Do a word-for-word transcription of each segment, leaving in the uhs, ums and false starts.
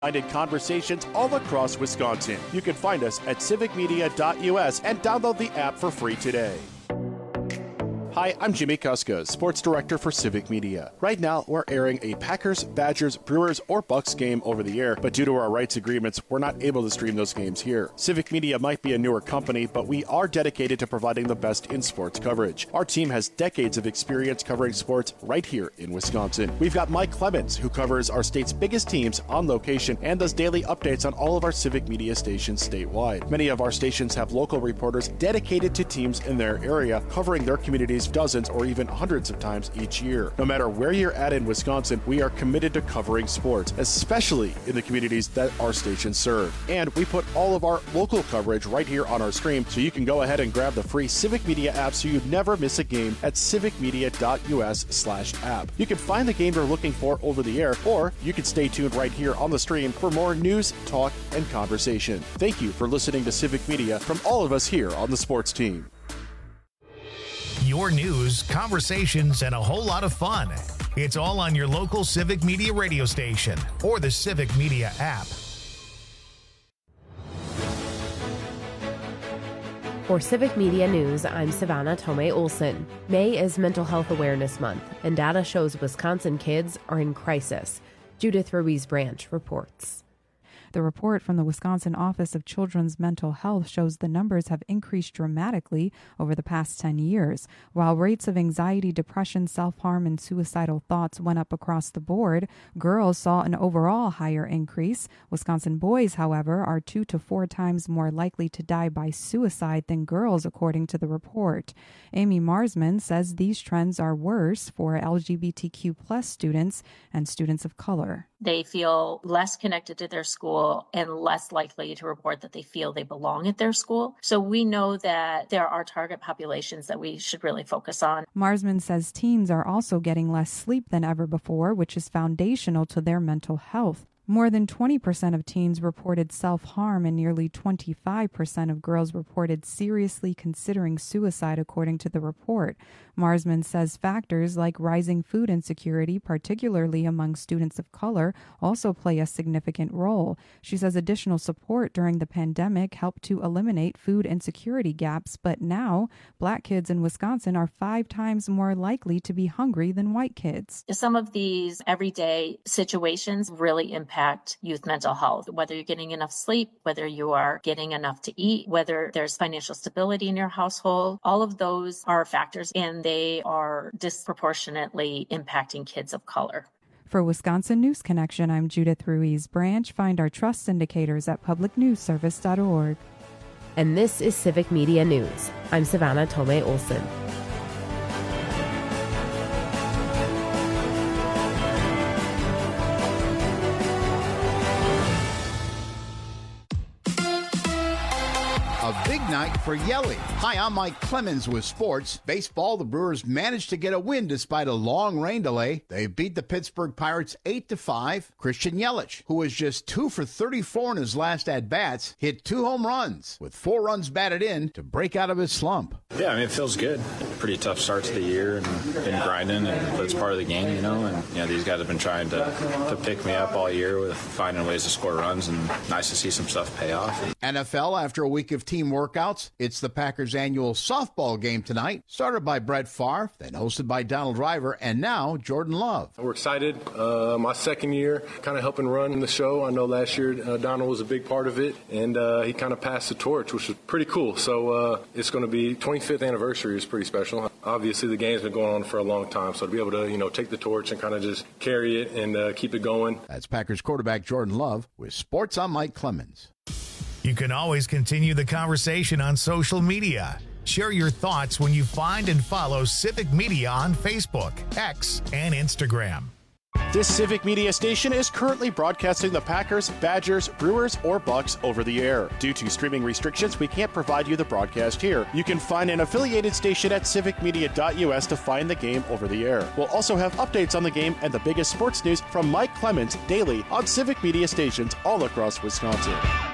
In conversations all across Wisconsin. You can find us at civic media dot U S and download the app for free today. Hi, I'm Jimmy Kuska, Sports Director for Civic Media. Right now, we're airing a Packers, Badgers, Brewers, or Bucks game over the air, but due to our rights agreements, we're not able to stream those games here. Civic Media might be a newer company, but we are dedicated to providing the best in sports coverage. Our team has decades of experience covering sports right here in Wisconsin. We've got Mike Clemens, who covers our state's biggest teams on location and does daily updates on all of our Civic Media stations statewide. Many of our stations have local reporters dedicated to teams in their area, covering their communities dozens or even hundreds of times each year. No matter where you're at in Wisconsin, we are committed to covering sports, especially in the communities that our stations serve. And we put all of our local coverage right here on our stream, so you can go ahead and grab the free Civic Media app so you never miss a game at civic media dot U S slash app. You can find the game you're looking for over the air, or you can stay tuned right here on the stream for more news, talk, and conversation. Thank you for listening to Civic Media from all of us here on the sports team. Your news, conversations, and a whole lot of fun. It's all on your local Civic Media radio station or the Civic Media app. For Civic Media News, I'm Savannah Tomei Olson. May is Mental Health Awareness Month, and data shows Wisconsin kids are in crisis. Judith Ruiz Branch reports. The report from the Wisconsin Office of Children's Mental Health shows the numbers have increased dramatically over the past ten years. While rates of anxiety, depression, self-harm, and suicidal thoughts went up across the board, girls saw an overall higher increase. Wisconsin boys, however, are two to four times more likely to die by suicide than girls, according to the report. Amy Marsman says these trends are worse for L G B T Q plus students and students of color. They feel less connected to their school and less likely to report that they feel they belong at their school. So we know that there are target populations that we should really focus on. Marsman says teens are also getting less sleep than ever before, which is foundational to their mental health. More than twenty percent of teens reported self-harm and nearly twenty-five percent of girls reported seriously considering suicide, according to the report. Marsman says factors like rising food insecurity, particularly among students of color, also play a significant role. She says additional support during the pandemic helped to eliminate food insecurity gaps, but now Black kids in Wisconsin are five times more likely to be hungry than white kids. Some of these everyday situations really impact youth mental health, whether you're getting enough sleep, whether you are getting enough to eat, whether there's financial stability in your household. All of those are factors, and they are disproportionately impacting kids of color. For Wisconsin News Connection, I'm Judith Ruiz Branch. Find our trust indicators at public news service dot org. And this is Civic Media News. I'm Savannah Tomei Olson. A big night for Yelly. Hi, I'm Mike Clemens with sports. Baseball, the Brewers managed to get a win despite a long rain delay. They beat the Pittsburgh Pirates eight to five. Christian Yelich, who was just two for thirty-four in his last at-bats, hit two home runs with four runs batted in to break out of his slump. Yeah, I mean, it feels good. Pretty tough start to the year and been grinding, and but it's part of the game, you know. And you know, these guys have been trying to, to pick me up all year with finding ways to score runs, and nice to see some stuff pay off. N F L, after a week of team workouts, it's the Packers' annual softball game tonight, started by Brett Favre, then hosted by Donald Driver, and now Jordan Love. We're excited. Uh, my second year, kind of helping run the show. I know last year uh, Donald was a big part of it, and uh, he kind of passed the torch, which was pretty cool. So uh, it's going to be twenty-fifth anniversary is pretty special. Obviously, the game's been going on for a long time, so to be able to, you know, take the torch and kind of just carry it and uh, keep it going. That's Packers quarterback Jordan Love with Sports. I'm Mike Clemens. You can always continue the conversation on social media. Share your thoughts when you find and follow Civic Media on Facebook, X, and Instagram. This Civic Media station is currently broadcasting the Packers, Badgers, Brewers, or Bucks over the air. Due to streaming restrictions, we can't provide you the broadcast here. You can find an affiliated station at civic media dot U S to find the game over the air. We'll also have updates on the game and the biggest sports news from Mike Clemens daily on Civic Media stations all across Wisconsin.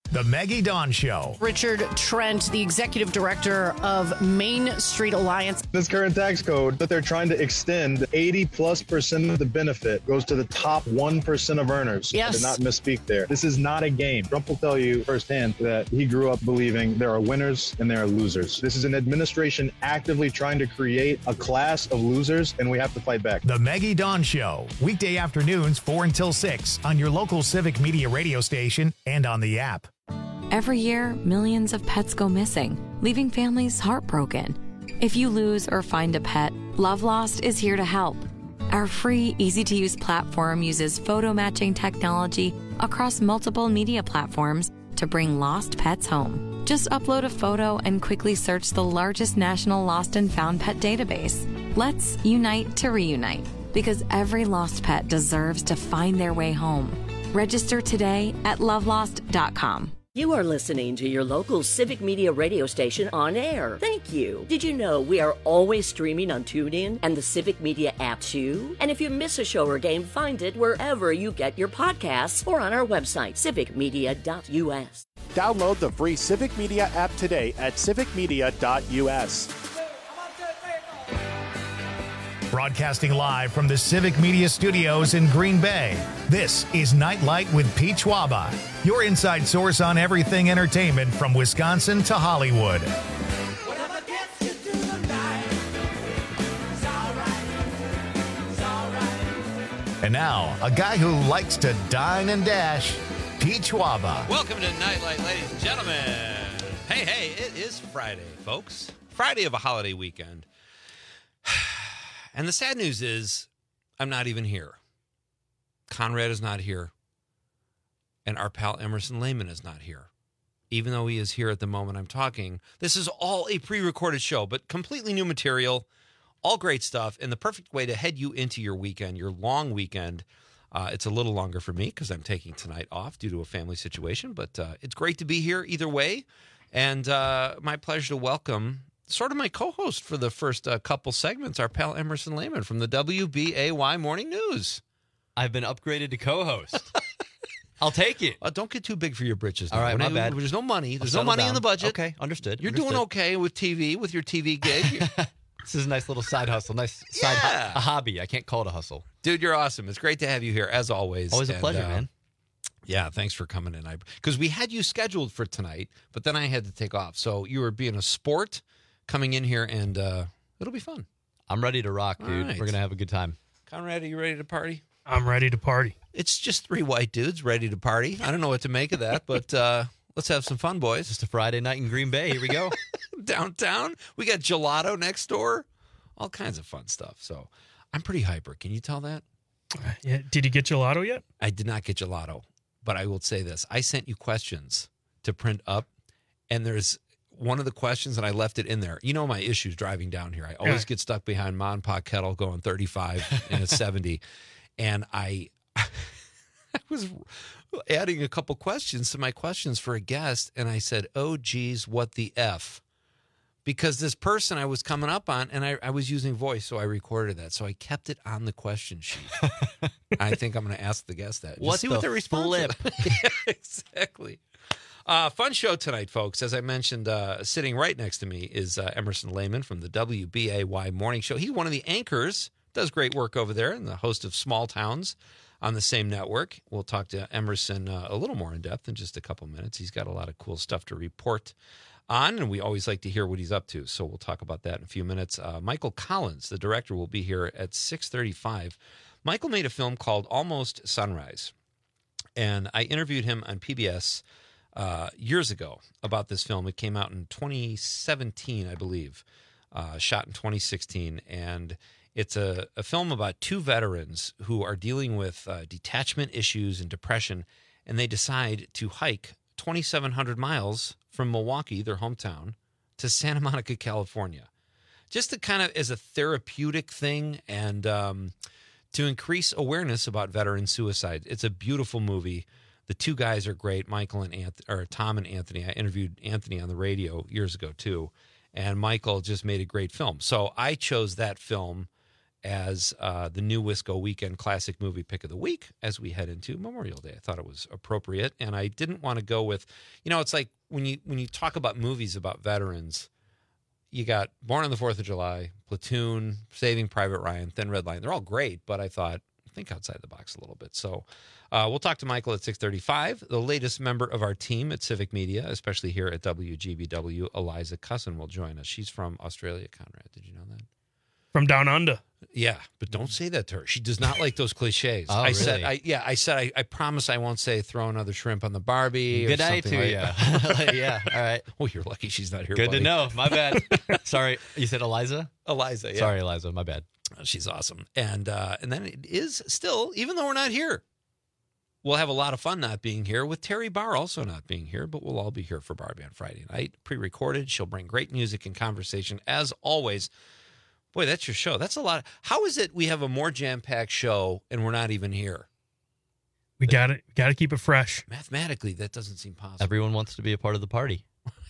The Maggie Dawn Show. Richard Trent, the executive director of Main Street Alliance. This current tax code that they're trying to extend, eighty plus percent of the benefit goes to the top one percent of earners. Yes. I did not misspeak there. This is not a game. Trump will tell you firsthand that he grew up believing there are winners and there are losers. This is an administration actively trying to create a class of losers, and we have to fight back. The Maggie Dawn Show. Weekday afternoons, four until six on your local Civic Media radio station and on the app. Every year, millions of pets go missing, leaving families heartbroken. If you lose or find a pet, Love Lost is here to help. Our free, easy-to-use platform uses photo matching technology across multiple media platforms to bring lost pets home. Just upload a photo and quickly search the largest national lost and found pet database. Let's unite to reunite, because every lost pet deserves to find their way home. Register today at love lost dot com. You are listening to your local Civic Media radio station on air. Thank you. Did you know we are always streaming on TuneIn and the Civic Media app too? And if you miss a show or game, find it wherever you get your podcasts or on our website, civic media dot u s. Download the free Civic Media app today at civic media dot u s. Broadcasting live from the Civic Media Studios in Green Bay, this is Nightlight with Pete Schwaba, your inside source on everything entertainment from Wisconsin to Hollywood. And now, a guy who likes to dine and dash, Pete Schwaba. Welcome to Nightlight, ladies and gentlemen. Hey, hey, it is Friday, folks. Friday of a holiday weekend. And the sad news is, I'm not even here. Conrad is not here. And our pal Emerson Lehman is not here. Even though he is here at the moment I'm talking. This is all a pre-recorded show, but completely new material. All great stuff. And the perfect way to head you into your weekend, your long weekend. Uh, it's a little longer for me because I'm taking tonight off due to a family situation. But uh, it's great to be here either way. And uh, my pleasure to welcome sort of my co-host for the first uh, couple segments, our pal Emerson Lehman from the W B A Y Morning News. I've been upgraded to co-host. I'll take it. Uh, don't get too big for your britches. All right, when my I, bad. There's no money. There's I'll no money down. in the budget. Okay, understood. You're understood. doing okay with T V, with your T V gig. This is a nice little side hustle. Nice side Yeah. hu- a hobby. I can't call it a hustle. Dude, you're awesome. It's great to have you here, as always. Always a And, pleasure, uh, man. Yeah, thanks for coming in. Because we had you scheduled for tonight, but then I had to take off. So you were being a sport coming in here, and uh, it'll be fun. I'm ready to rock, dude. right. We're going to have a good time. Conrad, are you ready to party? I'm ready to party. It's just three white dudes ready to party. I don't know what to make of that, but uh, let's have some fun, boys. Just a Friday night in Green Bay. Here we go. Downtown, we got gelato next door. All kinds of fun stuff. So I'm pretty hyper. Can you tell that? Yeah. Did you get gelato yet? I did not get gelato, but I will say this. I sent you questions to print up, and there's one of the questions, and I left it in there. You know my issues driving down here. I always Yeah. get stuck behind Ma and Pa Kettle going thirty-five and it's seventy. And I, I was adding a couple questions to my questions for a guest, and I said, oh, geez, what the F? Because this person I was coming up on, and I, I was using voice, so I recorded that. So I kept it on the question sheet. I think I'm going to ask the guest that. Just What see the what their response is. flip? Yeah, exactly. Uh, fun show tonight, folks. As I mentioned, uh, sitting right next to me is uh, Emerson Lehman from the W B A Y Morning Show. He's one of the anchors, does great work over there, and the host of Small Towns on the same network. We'll talk to Emerson uh, a little more in depth in just a couple minutes. He's got a lot of cool stuff to report on, and we always like to hear what he's up to. So we'll talk about that in a few minutes. Uh, Michael Collins, the director, will be here at six thirty-five. Michael made a film called Almost Sunrise, and I interviewed him on P B S uh, years ago about this film. It came out in twenty seventeen, I believe, uh, shot in twenty sixteen, and it's a, a film about two veterans who are dealing with uh, detachment issues and depression, and they decide to hike twenty-seven hundred miles from Milwaukee, their hometown, to Santa Monica, California, just to kind of as a therapeutic thing and um, to increase awareness about veteran suicide. It's a beautiful movie. The two guys are great, Michael and Anth- or Tom and Anthony. I interviewed Anthony on the radio years ago too, and Michael just made a great film. So I chose that film as uh, the new Wisco Weekend Classic Movie Pick of the Week as we head into Memorial Day. I thought it was appropriate, and I didn't want to go with, you know, it's like when you when you talk about movies about veterans, you got Born on the fourth of July, Platoon, Saving Private Ryan, Thin Red Line. They're all great, but I thought, think outside the box a little bit. So uh, we'll talk to Michael at six thirty-five, the latest member of our team at Civic Media, especially here at W G B W. Eliza Cussin will join us. She's from Australia, Conrad. Did you know that? From down under. Yeah, but don't say that to her. She does not like those cliches. Oh, I really? said, I, yeah, I said, I, I promise I won't say throw another shrimp on the Barbie. Good or night something to like you. Yeah, all right. Well, you're lucky she's not here. Good buddy. to know. My bad. Sorry, you said Eliza? Eliza, yeah. Sorry, Eliza. My bad. She's awesome. And uh, and then it is still, even though we're not here, we'll have a lot of fun not being here with Terry Barr also not being here, but we'll all be here for Barbie on Friday night, pre-recorded. She'll bring great music and conversation as always. Boy, that's your show. That's a lot. Of, how is it we have a more jam-packed show and we're not even here? We got it. Got to keep it fresh. Mathematically, that doesn't seem possible. Everyone wants to be a part of the party.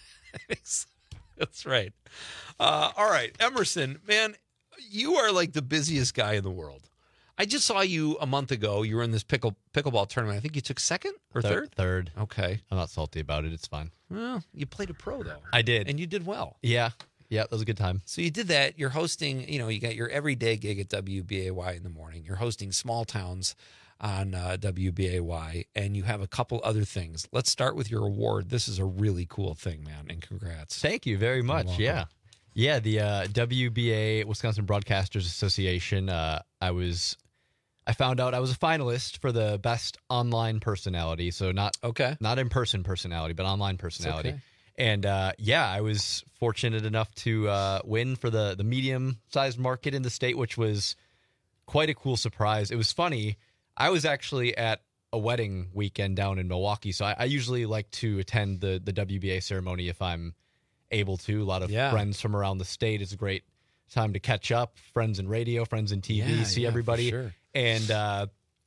That's right. Uh, all right, Emerson, man, you are like the busiest guy in the world. I just saw you a month ago. You were in this pickle pickleball tournament. I think you took second or third? Third. Okay. I'm not salty about it. It's fine. Well, you played a pro, though. I did. And you did well. Yeah. Yeah, that was a good time. So you did that. You're hosting, you know, you got your everyday gig at W B A Y in the morning. You're hosting Small Towns on uh, W B A Y, and you have a couple other things. Let's start with your award. This is a really cool thing, man, and congrats. Thank you very much. Yeah. Yeah, the uh, W B A, Wisconsin Broadcasters Association, uh, I was, I found out I was a finalist for the best online personality. So not okay, not in-person personality, but online personality. Okay. And uh, yeah, I was fortunate enough to uh, win for the, the medium-sized market in the state, which was quite a cool surprise. It was funny. I was actually at a wedding weekend down in Milwaukee, so I, I usually like to attend the, the W B A ceremony if I'm able to. A lot of Yeah. friends from around the state. It's a great time to catch up. Friends in radio, friends in T V, Yeah, see yeah, for everybody. sure. And uh,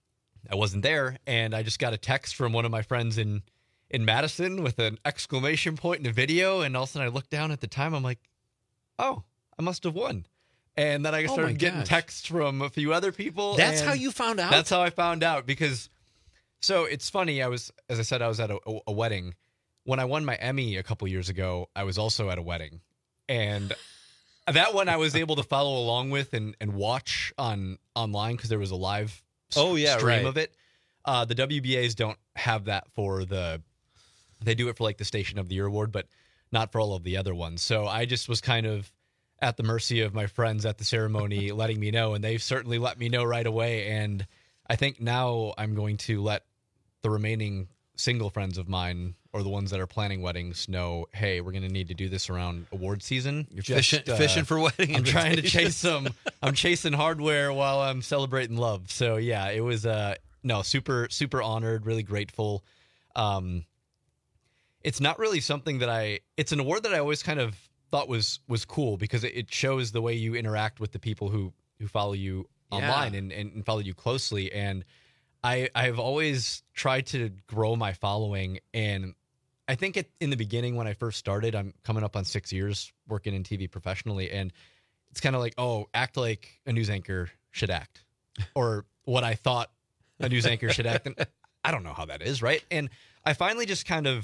I wasn't there, and I just got a text from one of my friends in in Madison with an exclamation point in a video, and all of a sudden I looked down at the time. I'm like, oh, I must have won. And then I Oh my started getting gosh. texts from a few other people. That's and how you found out? That's how I found out, because so it's funny. I was, as I said, I was at a, a wedding. When I won my Emmy a couple years ago, I was also at a wedding. And that one I was able to follow along with and, and watch on online because there was a live Oh, yeah, stream right. of it. Uh, the W B As don't have that for the, they do it for like the Station of the Year award, but not for all of the other ones. So I just was kind of at the mercy of my friends at the ceremony letting me know, and they've certainly let me know right away. And I think now I'm going to let the remaining single friends of mine or the ones that are planning weddings know, hey, we're going to need to do this around award season. You're fishing, fishing for wedding I'm trying to chase invitations. some. I'm chasing hardware while I'm celebrating love. So yeah, it was uh no super super honored, really grateful. Um, it's not really something that I. It's an award that I always kind of thought was was cool because it, it shows the way you interact with the people who who follow you Yeah. online and, and follow you closely. And I I've always tried to grow my following, and I think it, in the beginning when I first started, I'm coming up on six years working in T V professionally, and it's kind of like, oh, act like a news anchor should act, or what I thought a news anchor should act. And I don't know how that is, right? And I finally just kind of,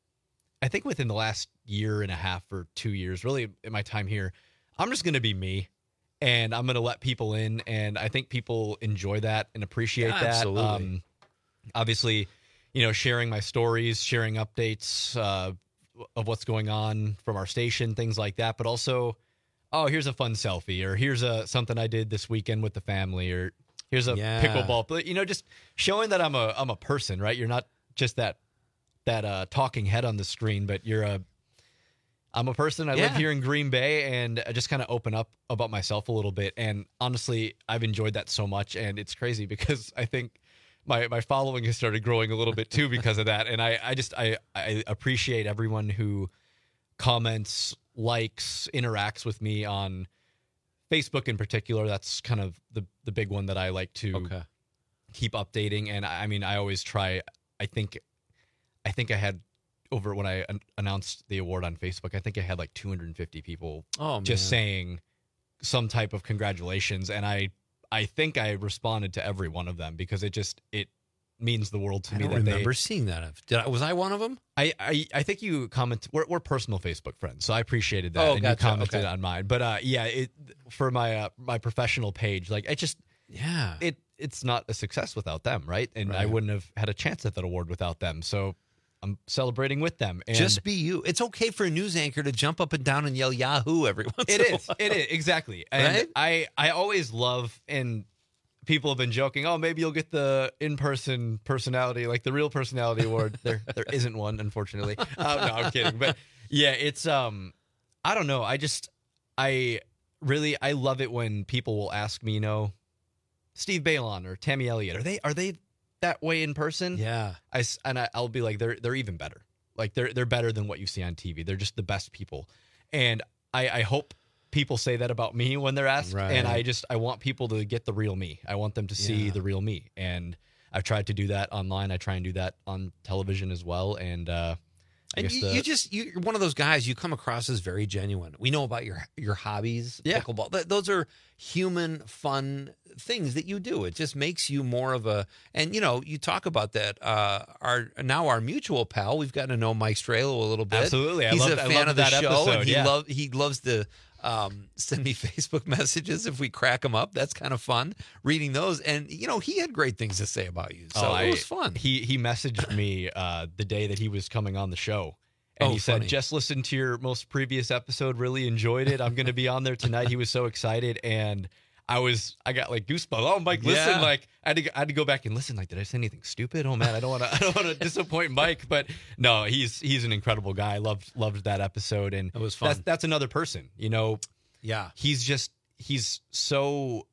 I think within the last year and a half or two years, really in my time here, I'm just going to be me. And I'm going to let people in, and I think people enjoy that and appreciate Yeah, that. absolutely. Um, obviously, you know, sharing my stories, sharing updates uh, of what's going on from our station, things like that. But also, oh, here's a fun selfie, or here's a something I did this weekend with the family, or here's a Yeah. pickleball. But you know, just showing that I'm a I'm a person, right? You're not just that that uh, talking head on the screen, but you're a I'm a person. I live Yeah. here in Green Bay, and I just kind of open up about myself a little bit. And honestly, I've enjoyed that so much, and it's crazy because I think my my following has started growing a little bit too because of that. And I I just I I appreciate everyone who comments, likes, interacts with me on Facebook in particular. That's kind of the the big one that I like to Okay. keep updating. And I I mean, I always try. I think I think I had over when I an- announced the award on Facebook, I think I had like two hundred fifty people Oh, just man. saying some type of congratulations, and I I think I responded to every one of them because it just it means the world to I me. don't that remember they, seeing that. Did I, was I one of them? I, I, I think you comment. We're, we're personal Facebook friends, so I appreciated that. Oh, and gotcha. you commented Okay. on mine, but uh, yeah, it for my uh, my professional page, like I just yeah, it it's not a success without them, right? And I Right. wouldn't have had a chance at that award without them. So I'm celebrating with them. And Just be you. It's okay for a news anchor to jump up and down and yell Yahoo every once It in a is. while. It is exactly. And Right? I I always love, and people have been joking, oh, maybe you'll get the in-person personality, like the real personality award. There there isn't one, unfortunately. Uh, no, I'm kidding. But yeah, it's um I don't know. I just I really I love it when people will ask me, you know, Steve Balon or Tammy Elliott, are they are they that way in person? Yeah. I s- and I, I'll be like, they're they're even better. Like they're they're better than what you see on T V. They're just the best people. And I, I hope people say that about me when they're asked. Right. And I just I want people to get the real me. I want them to see Yeah. the real me. And I've tried to do that online. I try and do that on television as well. And uh, I And guess you, the, you just you're one of those guys. You come across as very genuine. We know about your your hobbies, Yeah. pickleball. Th- Those are human, fun things that you do. It just makes you more of a. And you know, you talk about that. Uh, our now our mutual pal. We've gotten to know Mike Strelo a little bit. Absolutely. I he's loved- a I fan loved of the that show, episode, and he yeah. love he loves to. Um, send me Facebook messages if we crack them up. That's kind of fun reading those. And you know, he had great things to say about you, so Oh, it I- was fun. He he messaged me uh, the day that he was coming on the show. And Oh, he said, funny. just listened to your most previous episode. Really enjoyed it. I'm going to be on there tonight. He was so excited. And I was, I got like goosebumps. Oh, Mike, listen, Yeah. like I had, to, I had to go back and listen. Like, did I say anything stupid? Oh man, I don't want to, I don't want to disappoint Mike, but no, he's, he's an incredible guy. I loved, loved that episode. And It was fun. That's, that's another person, you know, Yeah, he's just, he's so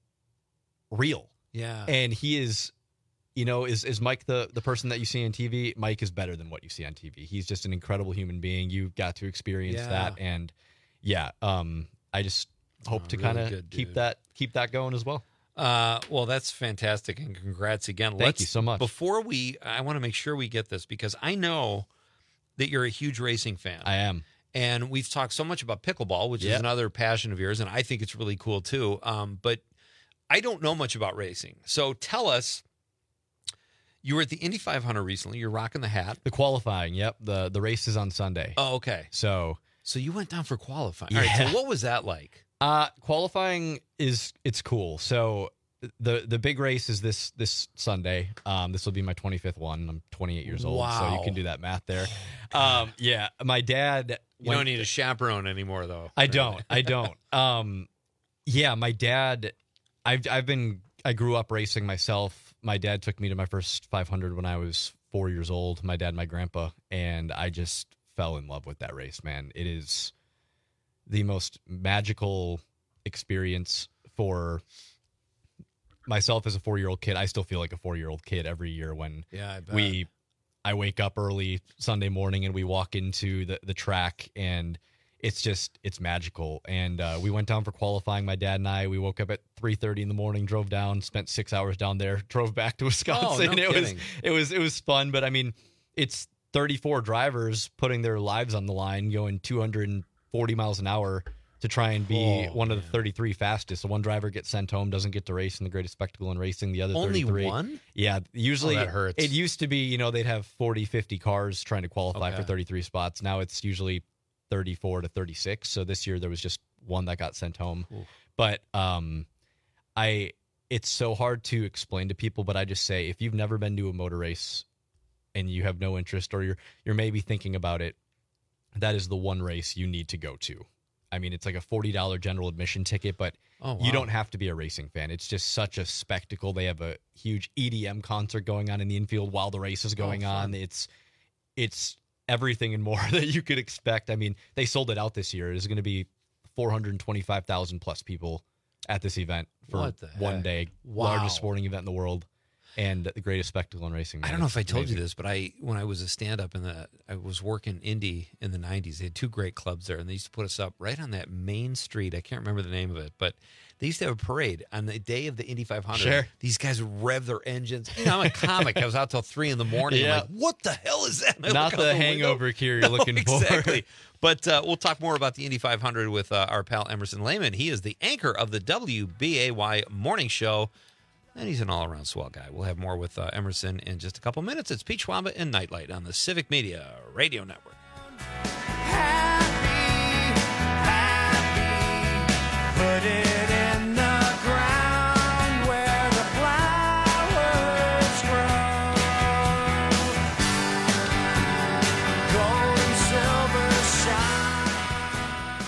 real. yeah. And he is, you know, is is Mike the, the person that you see on T V? Mike is better than what you see on T V. He's just an incredible human being. You got to experience Yeah. that, and yeah, um, I just hope Oh, to really kind of good keep dude. that keep that going as well. Uh, well, that's fantastic, and congrats again. Thank Let's- you so much. Before we, I want to make sure we get this because I know that you're a huge racing fan. I am. And we've talked so much about pickleball, which is Yep. another passion of yours, and I think it's really cool too. Um, but I don't know much about racing. So tell us, you were at the Indy five hundred recently. You're rocking the hat. The qualifying, yep. The the race is on Sunday. Oh, okay. So So you went down for qualifying. All right, Yeah. so what was that like? Uh, qualifying is it's cool. So the the big race is this this Sunday. Um, this will be my twenty-fifth one. I'm twenty-eight years old, so Wow. you can do that math there. Um, yeah, my dad. You went- don't need a chaperone anymore, though. I don't. I don't. Um, yeah, my dad. I've I've been. I grew up racing myself. My dad took me to my first five hundred when I was four years old. My dad, and my grandpa, and I just fell in love with that race. Man, it is the most magical experience for myself as a four-year-old kid. I still feel like a four-year-old kid every year when Yeah, I bet. we. I wake up early Sunday morning and we walk into the, the track and it's just, it's magical. And uh, we went down for qualifying, my dad and I. We woke up at three thirty in the morning, drove down, spent six hours down there, drove back to Wisconsin. Oh, no it was kidding. it was it was fun, but I mean, it's thirty-four drivers putting their lives on the line, going two hundred forty miles an hour to try and be Oh, one of the thirty-three fastest. So one driver gets sent home, doesn't get to race in the greatest spectacle in racing. The other Only thirty-three. one? Yeah, usually Oh, that hurts. it used to be, you know, they'd have forty, fifty cars trying to qualify Okay. for thirty-three spots. Now it's usually thirty-four to thirty-six. So this year there was just one that got sent home. Ooh. But um I it's so hard to explain to people, but I just say if you've never been to a motor race and you have no interest or you're you're maybe thinking about it, that is the one race you need to go to. I mean, it's like a forty dollars general admission ticket, but Oh, you wow. don't have to be a racing fan. It's just such a spectacle. They have a huge E D M concert going on in the infield while the race is going Oh, fun. on. It's it's everything and more that you could expect. I mean, they sold it out this year. There's going to be four hundred twenty-five thousand plus people at this event for What the one heck? day. Wow. Largest sporting event in the world. and the greatest spectacle in racing. Man. I don't know It's if I told amazing. you this, but I when I was a stand-up in the, I was working Indy in the nineties. They had two great clubs there, and they used to put us up right on that main street. I can't remember the name of it, but they used to have a parade on the day of the Indy five hundred. Sure. These guys would rev their engines. You know, I'm a comic. I was out till three in the morning. Yeah. I'm like, what the hell is that? And I Not look out the window. hangover cure you're No, looking for. Exactly. But uh, we'll talk more about the Indy five hundred with uh, our pal Emerson Lehman. He is the anchor of the W B A Y Morning Show, and he's an all-around swell guy. We'll have more with uh, Emerson in just a couple minutes. It's Pete Schwaba and Nightlight on the Civic Media Radio Network. Put it in the ground where the flowers grow. Gold and silver shine.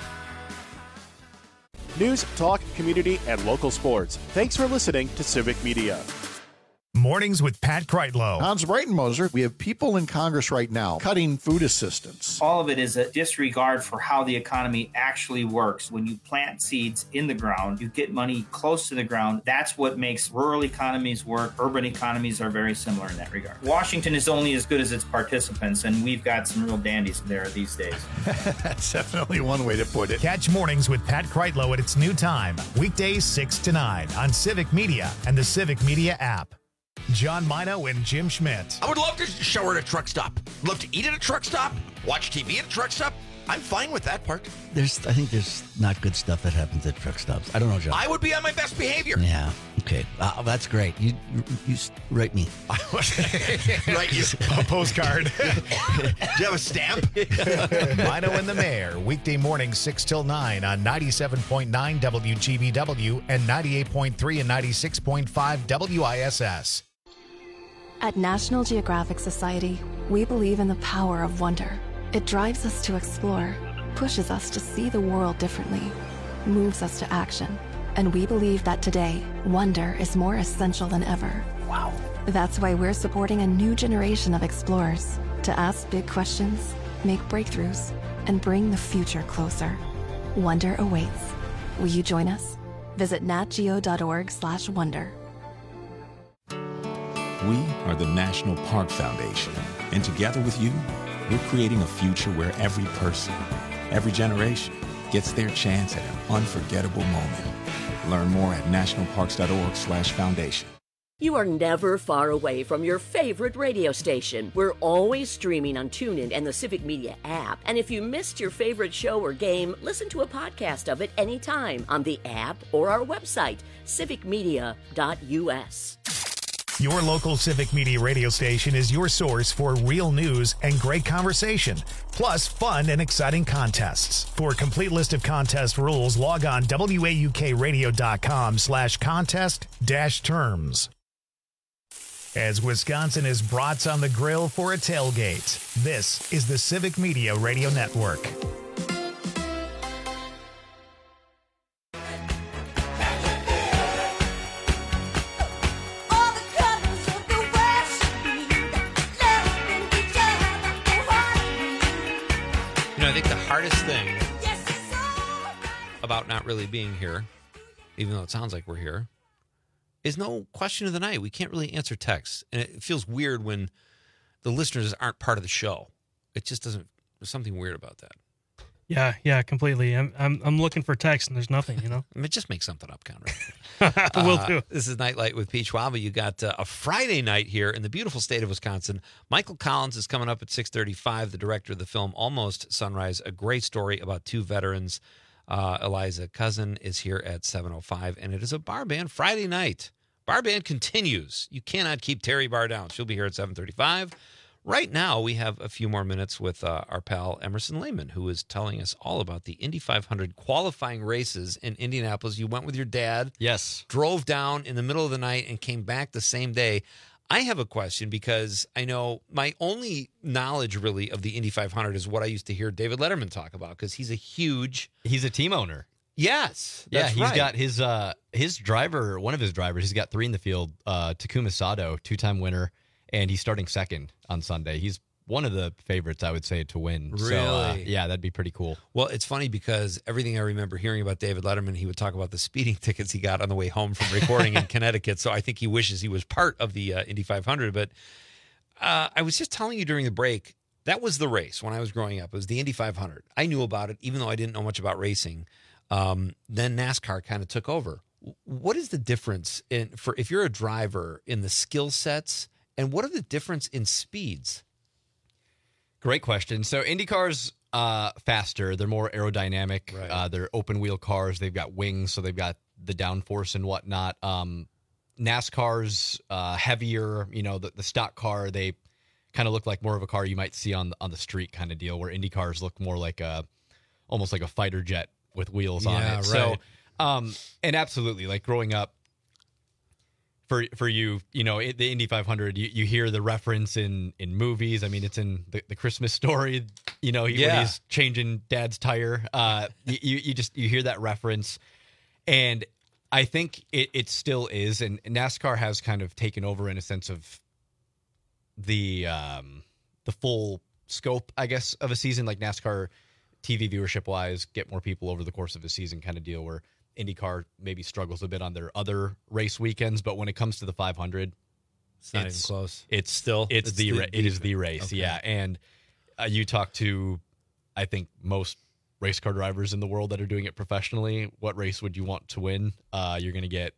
News, talk, community, and local sports. Thanks for listening to Civic Media. Mornings with Pat Kreitlow. Hans Breitenmoser, we have people in Congress right now cutting food assistance. All of it is a disregard for how the economy actually works. When you plant seeds in the ground, you get money close to the ground. That's what makes rural economies work. Urban economies are very similar in that regard. Washington is only as good as its participants, and we've got some real dandies there these days. That's definitely one way to put it. Catch Mornings with Pat Kreitlow at its new time, weekdays six to nine on Civic Media and the Civic Media app. John Mino and Jim Schmidt. I would love to shower at a truck stop. Love to eat at a truck stop. Watch T V at a truck stop. I'm fine with that part. There's, I think there's not good stuff that happens at truck stops. I don't know, John. I would be on my best behavior. Yeah. Okay. Uh, that's great. You, you, you write me. Right, you. A postcard. Do you have a stamp? Mino and the Mayor, weekday mornings six till nine on ninety-seven point nine W G B W and ninety-eight point three and ninety-six point five W I S S. At National Geographic Society, we believe in the power of wonder. It drives us to explore, pushes us to see the world differently, moves us to action. And we believe that today, wonder is more essential than ever. Wow. That's why we're supporting a new generation of explorers to ask big questions, make breakthroughs, and bring the future closer. Wonder awaits. Will you join us? Visit natgeo.org slash wonder. We are the National Park Foundation, and together with you, we're creating a future where every person, every generation, gets their chance at an unforgettable moment. Learn more at nationalparks.org slash foundation. You are never far away from your favorite radio station. We're always streaming on TuneIn and the Civic Media app. And if you missed your favorite show or game, listen to a podcast of it anytime on the app or our website, civic media dot U S. Your local Civic Media radio station is your source for real news and great conversation, plus fun and exciting contests. For a complete list of contest rules, log on waukradio.com slash contest dash terms. As Wisconsin is brats on the grill for a tailgate, this is the Civic Media Radio Network. I think the hardest thing about not really being here, even though it sounds like we're here, is no question of the night. We can't really answer texts. And it feels weird when the listeners aren't part of the show. It just doesn't, there's something weird about that. Yeah, yeah, completely. I'm I'm, I'm looking for text and there's nothing, you know? I mean, just make something up, Conrad. Will uh, do. This is Nightlight with Pete Schwaba. You got uh, a Friday night here in the beautiful state of Wisconsin. Michael Collins is coming up at six thirty-five, the director of the film Almost Sunrise, a great story about two veterans. Uh, Eliza Cousin is here at seven oh five, and it is a bar band Friday night. Bar band continues. You cannot keep Terry Barr down. She'll be here at seven thirty-five. Right now, we have a few more minutes with uh, our pal Emerson Lehman, who is telling us all about the Indy five hundred qualifying races in Indianapolis. You went with your dad. Yes. Drove down in the middle of the night and came back the same day. I have a question because I know my only knowledge really of the Indy five hundred is what I used to hear David Letterman talk about because he's a huge... He's a team owner. Yes. Yeah, that's he's right. got his uh, his driver, one of his drivers, he's got three in the field, uh, Takuma Sato, two-time winner, and he's starting second on Sunday. He's one of the favorites, I would say, to win. Really? So, uh, yeah, that'd be pretty cool. Well, it's funny because everything I remember hearing about David Letterman, he would talk about the speeding tickets he got on the way home from recording in Connecticut. So I think he wishes he was part of the uh, Indy five hundred. But uh, I was just telling you during the break, that was the race when I was growing up. It was the Indy five hundred. I knew about it, even though I didn't know much about racing. Um, then NASCAR kind of took over. What is the difference in for if you're a driver in the skill sets, and what are the difference in speeds? Great question. So IndyCar's uh, faster. They're more aerodynamic. Right. Uh, they're open wheel cars. They've got wings, so they've got the downforce and whatnot. Um, NASCAR's uh, heavier. You know, the, the stock car, they kind of look like more of a car you might see on on the street kind of deal, where IndyCars look more like a almost like a fighter jet with wheels on Yeah, it. right. So, um, and absolutely, like growing up, For for you, you know, it, the Indy five hundred, you, you hear the reference in, in movies. I mean, it's in the, the Christmas Story, you know, he, Yeah. when he's changing dad's tire. Uh, you, you just, you hear that reference. And I think it, it still is. And NASCAR has kind of taken over in a sense of the, um, the full scope, I guess, of a season. Like NASCAR T V viewership wise, get more people over the course of a season kind of deal, where IndyCar maybe struggles a bit on their other race weekends, but when it comes to the five hundred, It's not even close. It's Still? it's, It's the, the- ra- it is the race, Okay. yeah. And uh, you talk to, I think, most race car drivers in the world that are doing it professionally. What race would you want to win? Uh, you're going to get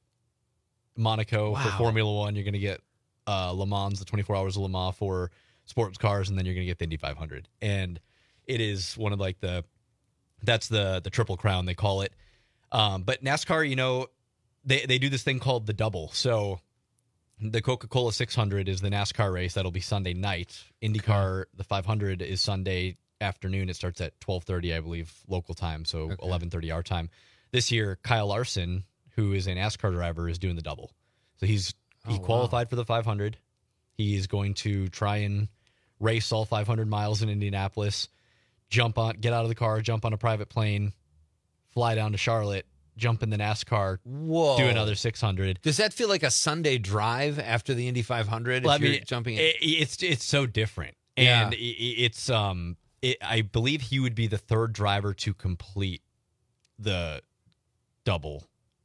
Monaco for Wow. Formula One. You're going to get uh, Le Mans, the twenty-four Hours of Le Mans for sports cars, and then you're going to get the Indy five hundred. And it is one of like the that's the the triple crown they call it. Um, but NASCAR, you know, they, they do this thing called the double. So the Coca-Cola six hundred is the NASCAR race. That'll be Sunday night. IndyCar, the five hundred, is Sunday afternoon. It starts at twelve thirty, I believe, local time, so eleven thirty our time. This year, Kyle Larson, who is a NASCAR driver, is doing the double. So he's he Oh, wow. qualified for the five hundred. He's going to try and race all five hundred miles in Indianapolis, jump on, get out of the car, jump on a private plane, fly down to Charlotte, jump in the NASCAR, Whoa. do another six hundred. Does that feel like a Sunday drive after the Indy five hundred? Well, if I mean, you're jumping in? it, it's it's so different, Yeah. and it, it's um, it, I believe he would be the third driver to complete the double.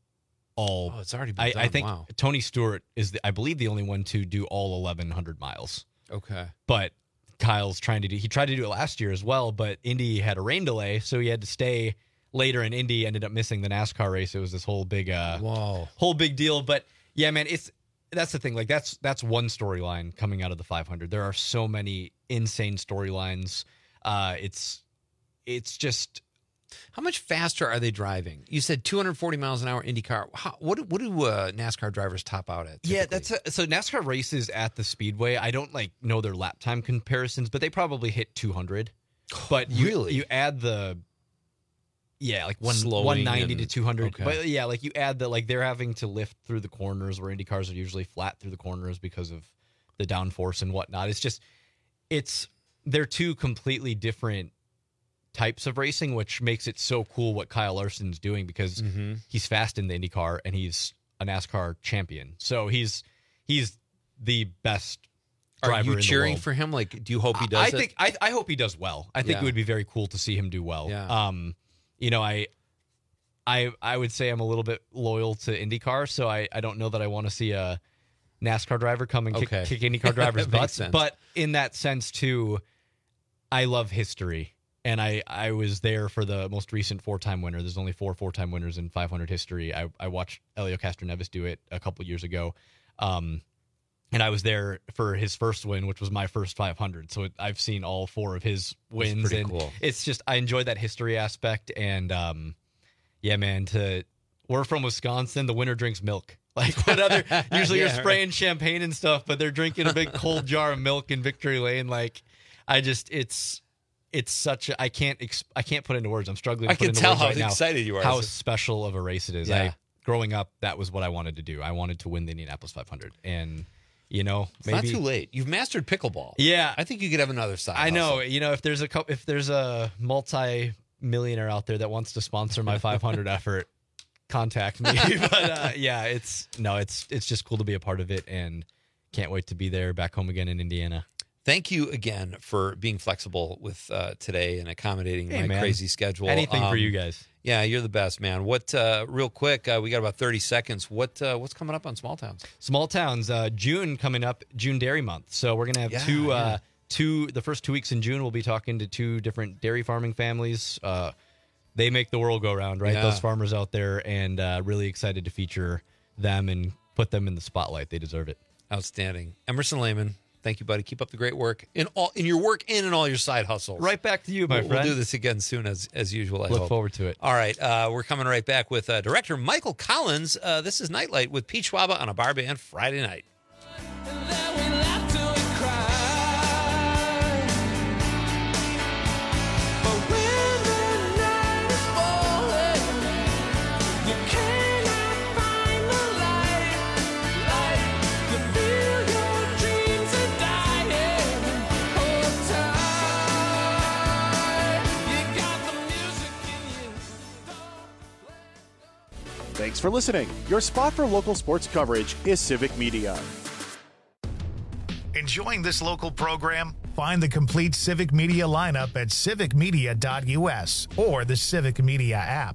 All Oh, it's already been I, done. I think Wow. Tony Stewart is, the, I believe, the only one to do all eleven hundred miles. Okay. But Kyle's trying to do. He tried to do it last year as well, but Indy had a rain delay, so he had to stay later in Indy. Ended up missing the NASCAR race. It was this whole big, uh, Whoa. whole big deal. But yeah, man, it's that's the thing. Like that's that's one storyline coming out of the five hundred. There are so many insane storylines. Uh, it's it's just. How much faster are they driving? You said two hundred forty miles an hour IndyCar. How, what do- what do uh, NASCAR drivers top out at? Yeah, that's a, so NASCAR races at the Speedway. I don't like know their lap time comparisons, but they probably hit two hundred. But you, Really? you add the yeah, like one Slowing one ninety to and- two hundred. okay. But yeah, like you add the like they're having to lift through the corners where Indy cars are usually flat through the corners because of the downforce and whatnot. It's just it's they're two completely different types of racing, which makes it so cool what Kyle Larson's doing because Mhm. he's fast in the IndyCar and he's a NASCAR champion. So he's he's the best driver Are in you the cheering world. for him? Like, do you hope he does I it? think I, I hope he does well. I think Yeah. it would be very cool to see him do well. Yeah. Um, you know, I I I would say I'm a little bit loyal to IndyCar, so I, I don't know that I want to see a NASCAR driver come and Okay. kick, kick IndyCar drivers' That makes butts. sense. But in that sense too, I love history. And I, I was there for the most recent four-time winner. There's only four four-time winners in five hundred history. I, I watched Elio Castroneves do it a couple years ago. Um, and I was there for his first win, which was my first five hundred. So it, I've seen all four of his wins. pretty and cool. It's just, I enjoy that history aspect. And um, yeah, man, to we're from Wisconsin. The winner drinks milk. Like what other, usually Yeah, you're spraying champagne and stuff, but they're drinking a big cold jar of milk in Victory Lane. Like I just, it's, It's such a I can't ex, I can't put into words. I'm struggling to I put can into tell words how right now excited you are. How special of a race it is. Yeah. I growing up, that was what I wanted to do. I wanted to win the Indianapolis five hundred, and you know, It's maybe not too late. You've mastered pickleball. Yeah, I think you could have another side. I know. hustle. You know, if there's a cou- if there's a multi-millionaire out there that wants to sponsor my five hundred effort, contact me. But uh, yeah, it's no, it's it's just cool to be a part of it, and can't wait to be there back home again in Indiana. Thank you again for being flexible with uh, today and accommodating Hey, my man. crazy schedule. Anything for Um, you guys. Yeah, you're the best, man. What? Uh, real quick, uh, we got about thirty seconds. What? Uh, what's coming up on Small Towns? Small Towns, uh, June coming up, June Dairy Month. So we're gonna have Yeah, two, yeah. uh, two. The first two weeks in June, we'll be talking to two different dairy farming families. Uh, they make the world go round, right? Yeah. Those farmers out there, and uh, really excited to feature them and put them in the spotlight. They deserve it. Outstanding, Emerson Lehman. Thank you, buddy. Keep up the great work in all in your work and in all your side hustles. Right back to you, my we'll, friend. We'll do this again soon, as as usual. I Look hope. forward to it. All right, uh, we're coming right back with uh, director Michael Collins. Uh, this is Nightlight with Pete Schwaba on a bar band Friday night. Thanks for listening. Your spot for local sports coverage is Civic Media. Enjoying this local program? Find the complete Civic Media lineup at civic media dot u s or the Civic Media app.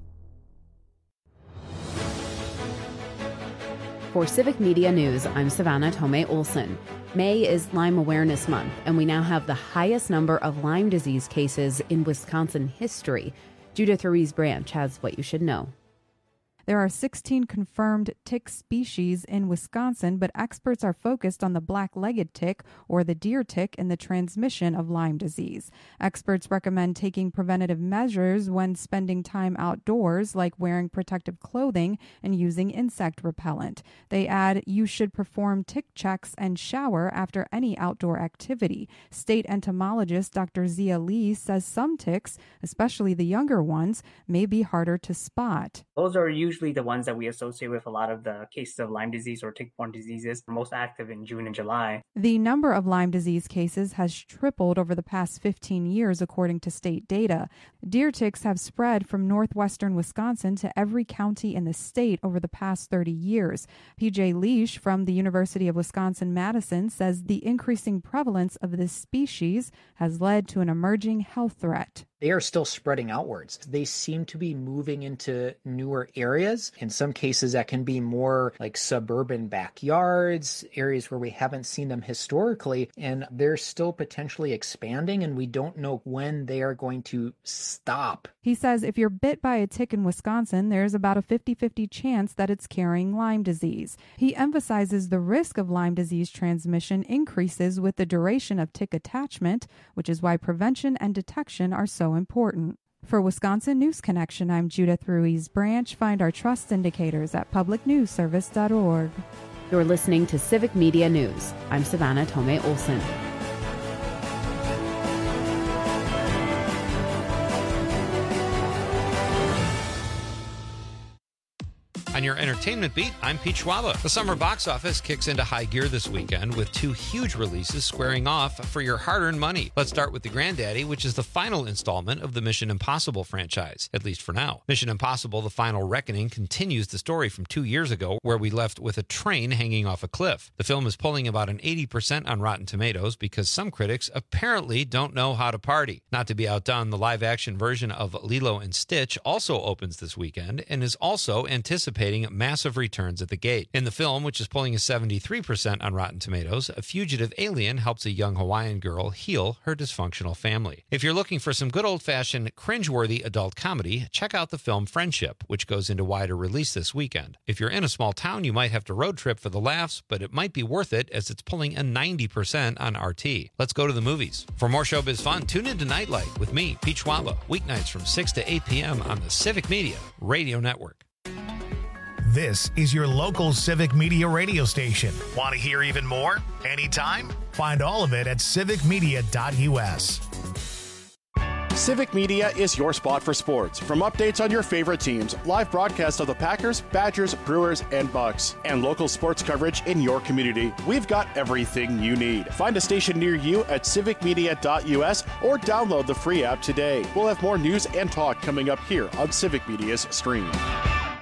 For Civic Media News, I'm Savannah Tomei Olson. May is Lyme Awareness Month, and we now have the highest number of Lyme disease cases in Wisconsin history. Judith Ruiz Branch has what you should know. There are sixteen confirmed tick species in Wisconsin, but experts are focused on the black-legged tick or the deer tick and the transmission of Lyme disease. Experts recommend taking preventative measures when spending time outdoors, like wearing protective clothing and using insect repellent. They add you should perform tick checks and shower after any outdoor activity. State entomologist Doctor Zia Lee says some ticks, especially the younger ones, may be harder to spot. Those are usually the ones that we associate with a lot of the cases of Lyme disease or tick-borne diseases, most active in June and July. The number of Lyme disease cases has tripled over the past fifteen years, according to state data. Deer ticks have spread from northwestern Wisconsin to every county in the state over the past thirty years. P J Leish from the University of Wisconsin-Madison says the increasing prevalence of this species has led to an emerging health threat. They are still spreading outwards. They seem to be moving into newer areas. In some cases, that can be more like suburban backyards, areas where we haven't seen them historically, and they're still potentially expanding, and we don't know when they are going to stop. He says if you're bit by a tick in Wisconsin, there's about a fifty-fifty chance that it's carrying Lyme disease. He emphasizes the risk of Lyme disease transmission increases with the duration of tick attachment, which is why prevention and detection are so important. For Wisconsin News Connection, I'm Judith Ruiz Branch. Find our trust indicators at public news service dot org. You're listening to Civic Media News. I'm Savannah Tomei Olson. On your entertainment beat, I'm Pete Schwaba. The summer box office kicks into high gear this weekend with two huge releases squaring off for your hard-earned money. Let's start with The Granddaddy, which is the final installment of the Mission Impossible franchise, at least for now. Mission Impossible: The Final Reckoning continues the story from two years ago, where we left with a train hanging off a cliff. The film is pulling about an eighty percent on Rotten Tomatoes because some critics apparently don't know how to party. Not to be outdone, the live-action version of Lilo and Stitch also opens this weekend and is also anticipated massive returns at the gate. In the film, which is pulling a seventy-three percent on Rotten Tomatoes, a fugitive alien helps a young Hawaiian girl heal her dysfunctional family. If you're looking for some good old-fashioned, cringeworthy adult comedy, check out the film Friendship, which goes into wider release this weekend. If you're in a small town, you might have to road trip for the laughs, but it might be worth it as it's pulling a ninety percent on R T. Let's go to the movies. For more showbiz fun, tune into Nightlight with me, Pete Schwaba, weeknights from six to eight p.m. on the Civic Media Radio Network. This is your local Civic Media radio station. Want to hear even more? Anytime? Find all of it at civic media dot u s. Civic Media is your spot for sports. From updates on your favorite teams, live broadcasts of the Packers, Badgers, Brewers, and Bucks, and local sports coverage in your community, we've got everything you need. Find a station near you at civic media dot u s or download the free app today. We'll have more news and talk coming up here on Civic Media's stream.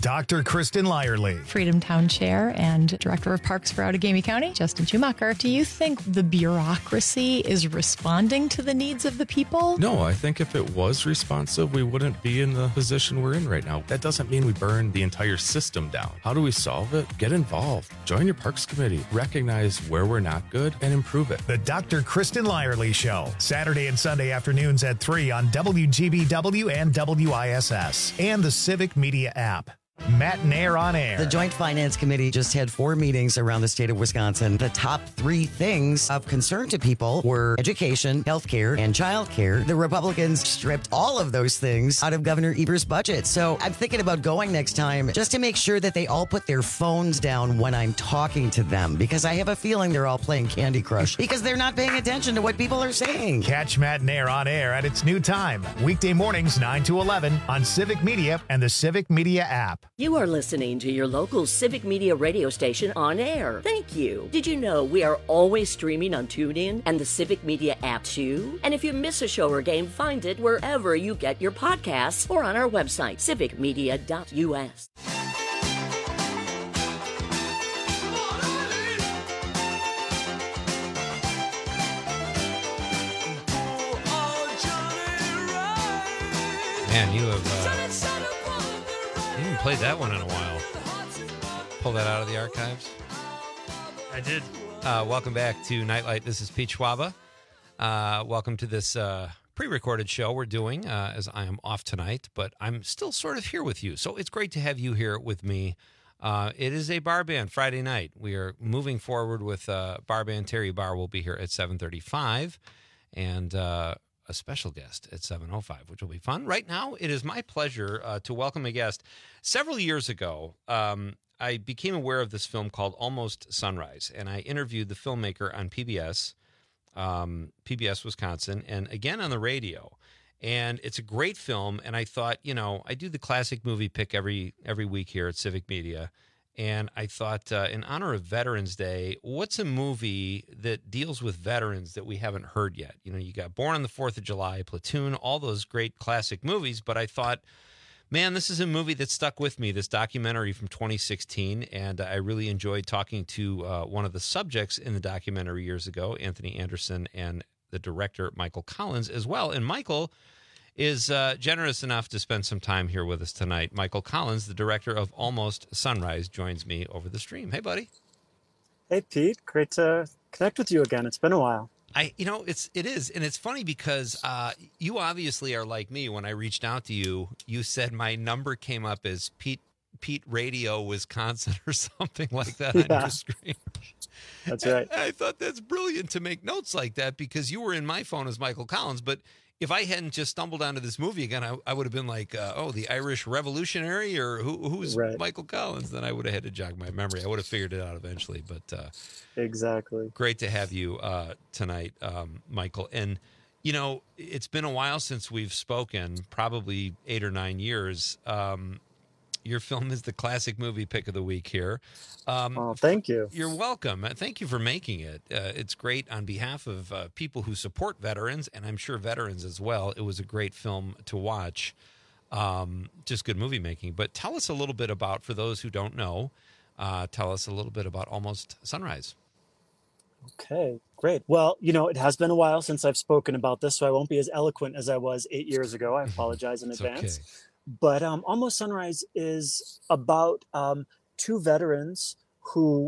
Doctor Kristen Lyerly. Freedom Town Chair and Director of Parks for Outagamie County, Justin Schumacher. Do you think the bureaucracy is responding to the needs of the people? No, I think if it was responsive, we wouldn't be in the position we're in right now. That doesn't mean we burn the entire system down. How do we solve it? Get involved. Join your Parks Committee. Recognize where we're not good and improve it. The Doctor Kristen Lyerly Show, Saturday and Sunday afternoons at three on W G B W and W I S S and the Civic Media app. Matt Nair on air. The Joint Finance Committee just had four meetings around the state of Wisconsin. The top three things of concern to people were education, healthcare, and childcare. The Republicans stripped all of those things out of Governor Evers' budget. So I'm thinking about going next time just to make sure that they all put their phones down when I'm talking to them, because I have a feeling they're all playing Candy Crush because they're not paying attention to what people are saying. Catch Matt Nair on air at its new time, weekday mornings nine to eleven on Civic Media and the Civic Media app. You are listening to your local Civic Media radio station on air. Thank you. Did you know we are always streaming on TuneIn and the Civic Media app too? And if you miss a show or game, find it wherever you get your podcasts or on our website, civic media dot U S. Man, you have uh, you haven't played that one in a while. Pull that out of the archives. I did. Uh, welcome back to Nightlight. This is Pete Schwaba. Uh, welcome to this uh, pre-recorded show we're doing uh, as I am off tonight, but I'm still sort of here with you. So it's great to have you here with me. Uh, it is a bar band Friday night. We are moving forward with uh, bar band. Terry Barr will be here at seven thirty-five, and uh, a special guest at seven oh five, which will be fun. Right now, it is my pleasure uh, to welcome a guest. Several years ago, um, I became aware of this film called Almost Sunrise, and I interviewed the filmmaker on P B S, um, P B S Wisconsin, and again on the radio. And it's a great film, and I thought, you know, I do the classic movie pick every every week here at Civic Media, and I thought, uh, in honor of Veterans Day, what's a movie that deals with veterans that we haven't heard yet? You know, you got Born on the Fourth of July, Platoon, all those great classic movies, but I thought, man, this is a movie that stuck with me, this documentary from twenty sixteen, and I really enjoyed talking to uh, one of the subjects in the documentary years ago, Anthony Anderson, and the director, Michael Collins, as well. And Michael is uh, generous enough to spend some time here with us tonight. Michael Collins, the director of Almost Sunrise, joins me over the stream. Hey, buddy. Hey, Pete. Great to connect with you again. It's been a while. I, you know, it's it is, and it's funny because uh, you obviously are like me. When I reached out to you, you said my number came up as Pete Pete Radio Wisconsin or something like that Yeah. on your screen. That's right. And I thought that's brilliant to make notes like that because you were in my phone as Michael Collins, but if I hadn't just stumbled onto this movie again, I, I would have been like, uh, oh, the Irish Revolutionary, or who, who's Right. Michael Collins? Then I would have had to jog my memory. I would have figured it out eventually, but uh, Exactly. great to have you uh, tonight, um, Michael. And, you know, it's been a while since we've spoken, probably eight or nine years. Um, your film is the classic movie pick of the week here. Um, Oh, thank you. You're welcome. Uh, Thank you for making it. Uh, it's great on behalf of uh, people who support veterans, and I'm sure veterans as well. It was a great film to watch. Um, just good movie making. But tell us a little bit about, for those who don't know, uh, tell us a little bit about Almost Sunrise. Okay, great. Well, you know, it has been a while since I've spoken about this, so I won't be as eloquent as I was eight years ago. I apologize in It's advance. okay. But um, Almost Sunrise is about um, two veterans who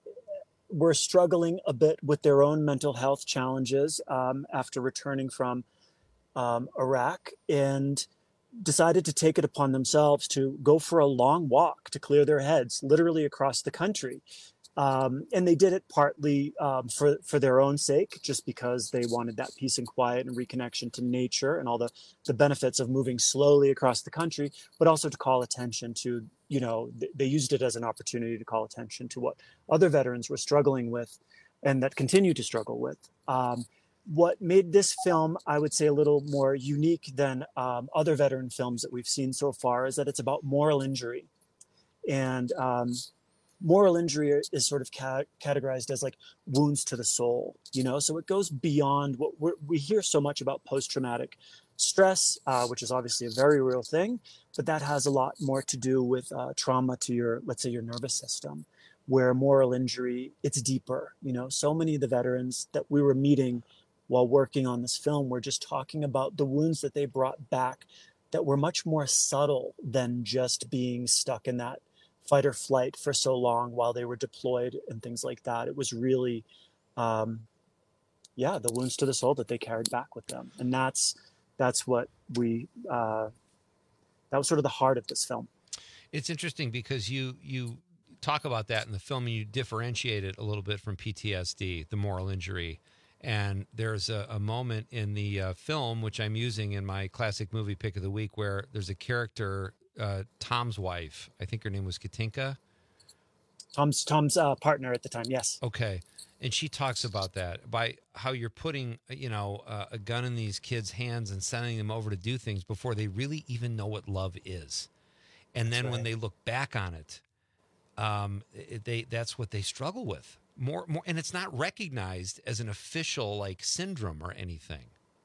were struggling a bit with their own mental health challenges um, after returning from um, Iraq, and decided to take it upon themselves to go for a long walk to clear their heads, literally across the country. Um, and they did it partly um, for, for their own sake, just because they wanted that peace and quiet and reconnection to nature and all the, the benefits of moving slowly across the country, but also to call attention to, you know, th- they used it as an opportunity to call attention to what other veterans were struggling with and that continue to struggle with. Um, what made this film, I would say, a little more unique than um, other veteran films that we've seen so far is that it's about moral injury. And um, moral injury is sort of ca- categorized as like wounds to the soul, you know, so it goes beyond what we're, we hear so much about post-traumatic stress, uh, which is obviously a very real thing, but that has a lot more to do with uh, trauma to your, let's say, your nervous system, where moral injury, it's deeper. You know, so many of the veterans that we were meeting while working on this film were just talking about the wounds that they brought back that were much more subtle than just being stuck in that fight or flight for so long while they were deployed and things like that. It was really, um, yeah, the wounds to the soul that they carried back with them. And that's, that's what we, uh, that was sort of the heart of this film. It's interesting because you, you talk about that in the film and you differentiate it a little bit from P T S D, the moral injury. And there's a, a moment in the uh, film, which I'm using in my classic movie pick of the week, where there's a character, uh, Tom's wife, I think her name was Katinka. Tom's Tom's uh, partner at the time, yes. Okay. And she talks about that, by how you're putting, you know, uh, a gun in these kids' hands and sending them over to do things before they really even know what love is. And then That's when right. they look back on it, um, it, they that's what they struggle with. More, more, and it's not recognized as an official like syndrome or anything.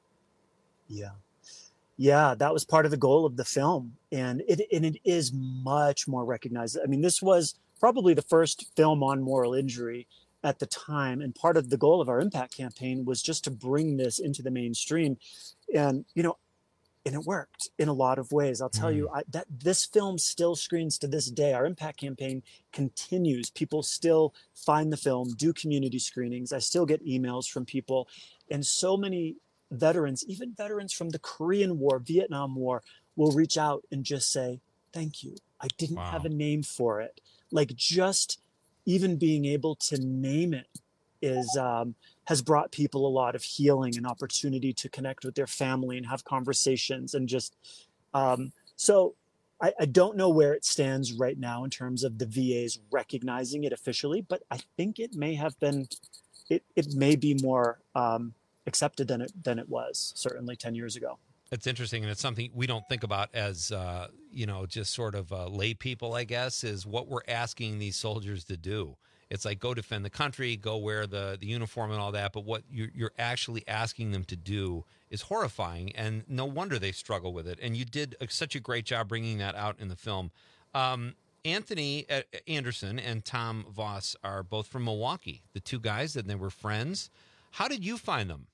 Yeah. Yeah, that was part of the goal of the film. And it, and it is much more recognized. I mean, this was probably the first film on moral injury at the time. And part of the goal of our impact campaign was just to bring this into the mainstream. And, you know, and it worked in a lot of ways. I'll tell mm. you I, that this film still screens to this day. Our impact campaign continues. People still find the film, do community screenings. I still get emails from people. And so many veterans, even veterans from the Korean War, Vietnam War, will reach out and just say, thank you. I didn't wow. have a name for it. Like just even being able to name it is um, has brought people a lot of healing and opportunity to connect with their family and have conversations and just um, so I, I don't know where it stands right now in terms of the V A's recognizing it officially, but I think it may have been it it may be more um, accepted than it than it was certainly ten years ago. It's interesting, and it's something we don't think about as, uh, you know, just sort of uh, lay people, I guess, is what we're asking these soldiers to do. It's like, go defend the country, go wear the, the uniform and all that, but what you're, you're actually asking them to do is horrifying, and no wonder they struggle with it. And you did a, such a great job bringing that out in the film. Um, Anthony Anderson and Tom Voss are both from Milwaukee, the two guys, and they were friends. How did you find them?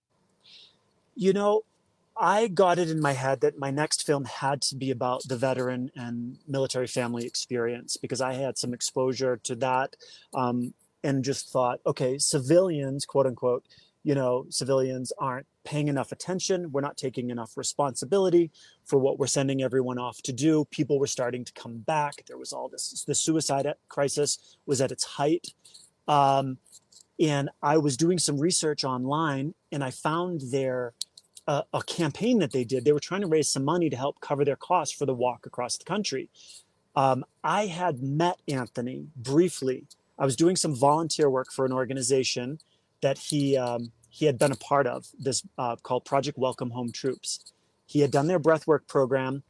You know, I got it in my head that my next film had to be about the veteran and military family experience because I had some exposure to that um, and just thought, okay, civilians, quote unquote, you know, civilians aren't paying enough attention. We're not taking enough responsibility for what we're sending everyone off to do. People were starting to come back. There was all this, the suicide crisis was at its height. Um, and I was doing some research online and I found their A, a campaign that they did. They were trying to raise some money to help cover their costs for the walk across the country. Um, I had met Anthony briefly. I was doing some volunteer work for an organization that he um, he had been a part of, this uh, called Project Welcome Home Troops. He had done their breathwork program.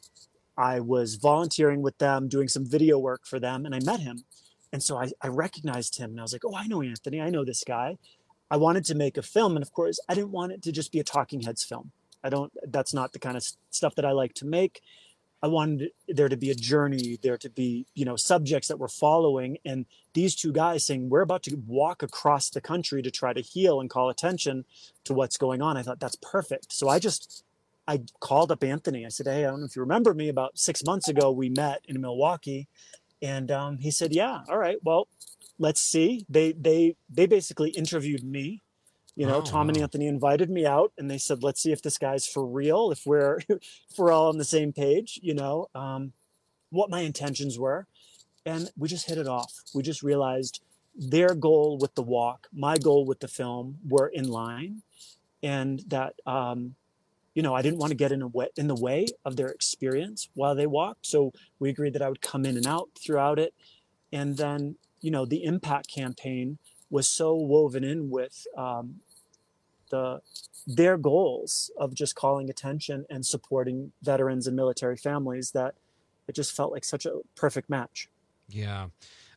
I was volunteering with them, doing some video work for them, and I met him. And so I, I recognized him, and I was like, oh, I know Anthony. I know this guy. I wanted to make a film. And of course, I didn't want it to just be a talking heads film. I don't, that's not the kind of stuff that I like to make. I wanted there to be a journey, there to be, you know, subjects that we're following. And these two guys saying, we're about to walk across the country to try to heal and call attention to what's going on. I thought that's perfect. So I just, I called up Anthony. I said, hey, I don't know if you remember me, about six months ago, we met in Milwaukee. And um, he said, yeah, all right, well, let's see. They they they basically interviewed me. You know, oh, Tom and Anthony invited me out and they said, let's see if this guy's for real, if we're if we're all on the same page, you know, um, what my intentions were. And we just hit it off. We just realized their goal with the walk, my goal with the film were in line. And that um, you know, I didn't want to get in a way, in the way of their experience while they walked. So we agreed that I would come in and out throughout it. And then you know, the impact campaign was so woven in with um, the their goals of just calling attention and supporting veterans and military families that it just felt like such a perfect match. Yeah.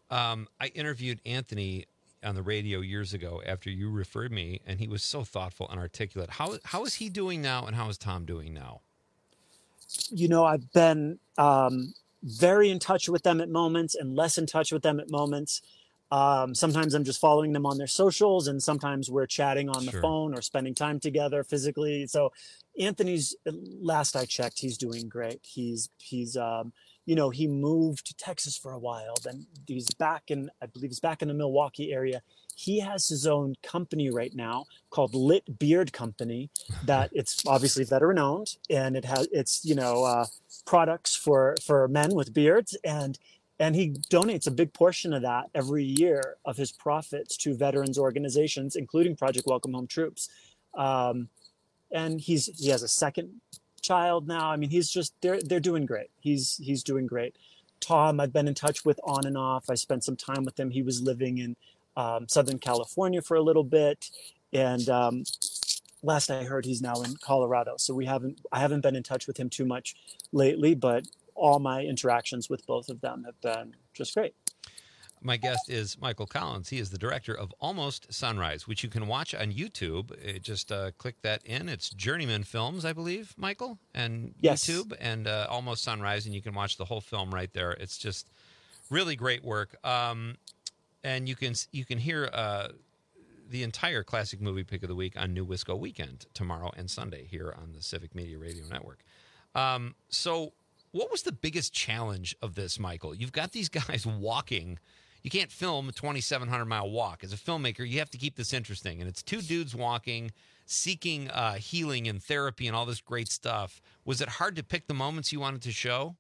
Um, I interviewed Anthony on the radio years ago after you referred me, and he was so thoughtful and articulate. How how is he doing now, and how is Tom doing now? You know, I've been um, very in touch with them at moments and less in touch with them at moments. Um, sometimes I'm just following them on their socials, and sometimes we're chatting on the Sure. phone or spending time together physically. So Anthony's, last I checked, he's doing great. He's, he's, um, you know, he moved to Texas for a while, then he's back in, I believe he's back in the Milwaukee area. He has his own company right now called Lit Beard Company that it's obviously veteran owned, and it has, it's, you know, uh, products for, for men with beards. And And he donates a big portion of that every year of his profits to veterans organizations, including Project Welcome Home Troops. Um, and he's he has a second child now. I mean, he's just they're they're doing great. He's he's doing great. Tom, I've been in touch with on and off. I spent some time with him. He was living in um, Southern California for a little bit, and um, last I heard, he's now in Colorado. So we haven't I haven't been in touch with him too much lately, but all my interactions with both of them have been just great. My guest is Michael Collins. He is the director of Almost Sunrise, which you can watch on YouTube. It just uh, click that in. It's Journeyman Films, I believe, Michael, and Yes. YouTube, and uh, Almost Sunrise, and you can watch the whole film right there. It's just really great work. Um, and you can you can hear uh, the entire Classic Movie Pick of the Week on New Wisco Weekend tomorrow and Sunday here on the Civic Media Radio Network. Um, so what was the biggest challenge of this, Michael? You've got these guys walking. You can't film a twenty-seven hundred mile walk. As a filmmaker, you have to keep this interesting. And it's two dudes walking, seeking uh, healing and therapy and all this great stuff. Was it hard to pick the moments you wanted to show?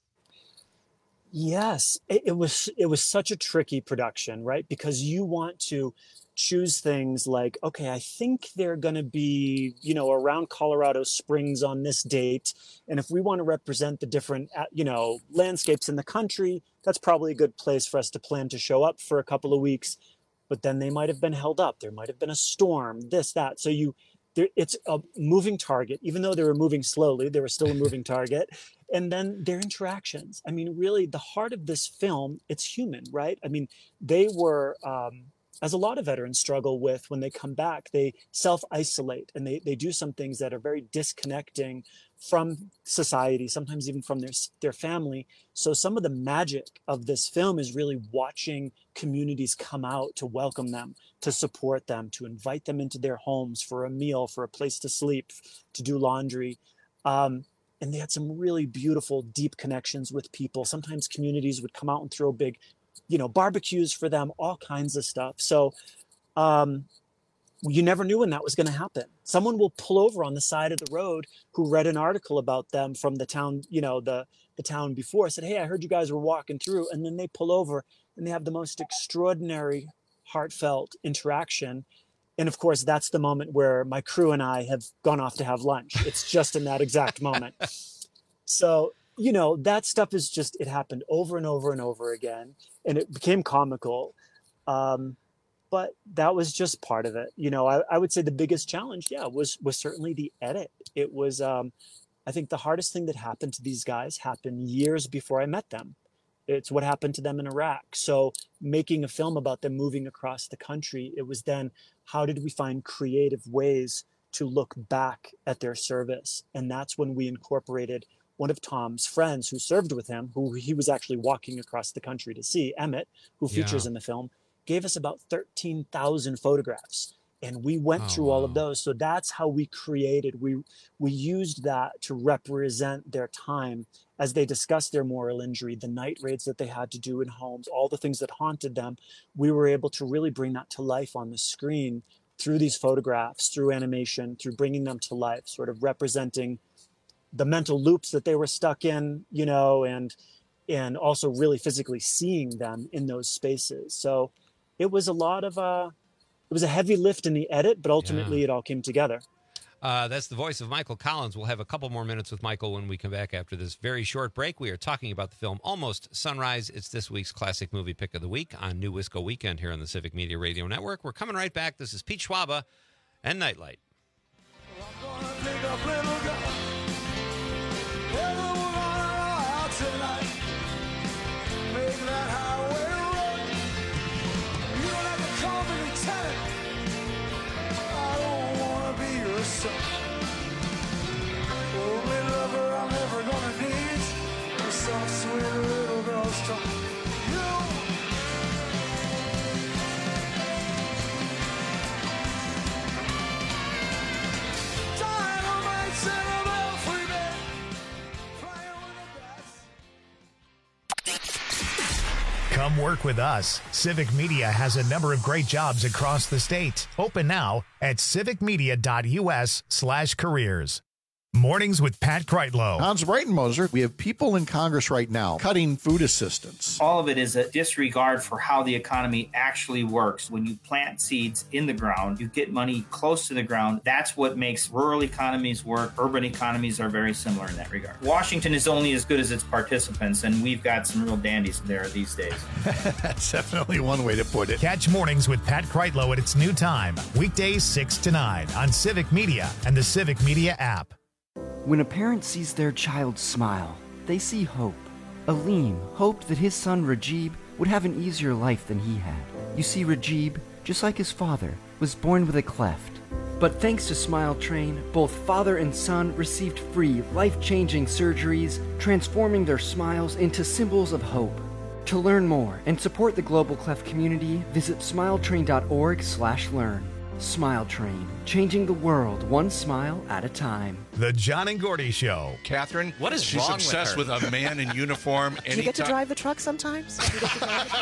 Yes, it, it was. It was such a tricky production, right? Because you want to choose things like, okay, I think they're going to be, you know, around Colorado Springs on this date. And if we want to represent the different, uh, you know, landscapes in the country, that's probably a good place for us to plan to show up for a couple of weeks. But then they might have been held up. There might have been a storm, this, that. So you, there, it's a moving target. Even though they were moving slowly, they were still a moving target. And then their interactions. I mean, really, the heart of this film, it's human, right? I mean, they were, um, as a lot of veterans struggle with when they come back, they self-isolate and they, they do some things that are very disconnecting from society, sometimes even from their, their family. So some of the magic of this film is really watching communities come out to welcome them, to support them, to invite them into their homes for a meal, for a place to sleep, to do laundry. Um, and they had some really beautiful, deep connections with people. Sometimes communities would come out and throw big, you know, barbecues for them, all kinds of stuff. So um, you never knew when that was going to happen. Someone will pull over on the side of the road who read an article about them from the town, you know, the, the town before, said, hey, I heard you guys were walking through. And then they pull over and they have the most extraordinary, heartfelt interaction. And of course, that's the moment where my crew and I have gone off to have lunch. It's just in that exact moment. So, you know, that stuff is just, it happened over and over and over again, and it became comical. Um, but that was just part of it. You know, I, I would say the biggest challenge, yeah, was, was certainly the edit. It was, um, I think the hardest thing that happened to these guys happened years before I met them. It's what happened to them in Iraq. So making a film about them moving across the country, it was then, how did we find creative ways to look back at their service? And that's when we incorporated one of Tom's friends who served with him, who he was actually walking across the country to see, Emmett, who features Yeah. in the film, gave us about thirteen thousand photographs. And we went Oh, through all of wow. those. So that's how we created, we, we used that to represent their time as they discussed their moral injury, the night raids that they had to do in homes, all the things that haunted them. We were able to really bring that to life on the screen through these photographs, through animation, through bringing them to life, sort of representing the mental loops that they were stuck in, you know, and and also really physically seeing them in those spaces. So it was a lot of uh it was a heavy lift in the edit, but ultimately Yeah. it all came together. Uh, that's the voice of Michael Collins. We'll have a couple more minutes with Michael when we come back after this very short break. We are talking about the film Almost Sunrise. It's this week's Classic Movie Pick of the Week on New Wisco Weekend here on the Civic Media Radio Network. We're coming right back. This is Pete Schwaba and Nightlight. Make that highway run. Come work with us. Civic Media has a number of great jobs across the state. Open now at civicmedia.us slash careers. Mornings with Pat Kreitlow. Hans Breitenmoser, we have people in Congress right now cutting food assistance. All of it is a disregard for how the economy actually works. When you plant seeds in the ground, you get money close to the ground. That's what makes rural economies work. Urban economies are very similar in that regard. Washington is only as good as its participants, and we've got some real dandies there these days. That's definitely one way to put it. Catch Mornings with Pat Kreitlow at its new time, weekdays six to nine on Civic Media and the Civic Media app. When a parent sees their child smile, they see hope. Aleem hoped that his son Rajib would have an easier life than he had. You see, Rajib, just like his father, was born with a cleft. But thanks to Smile Train, both father and son received free, life-changing surgeries, transforming their smiles into symbols of hope. To learn more and support the global cleft community, visit smiletrain.org slash learn. Smile Train, changing the world one smile at a time. The John and Gordy Show. Catherine, what is she's wrong obsessed with, with, a man in uniform. Do you get to drive the truck sometimes? Do you get to drive it?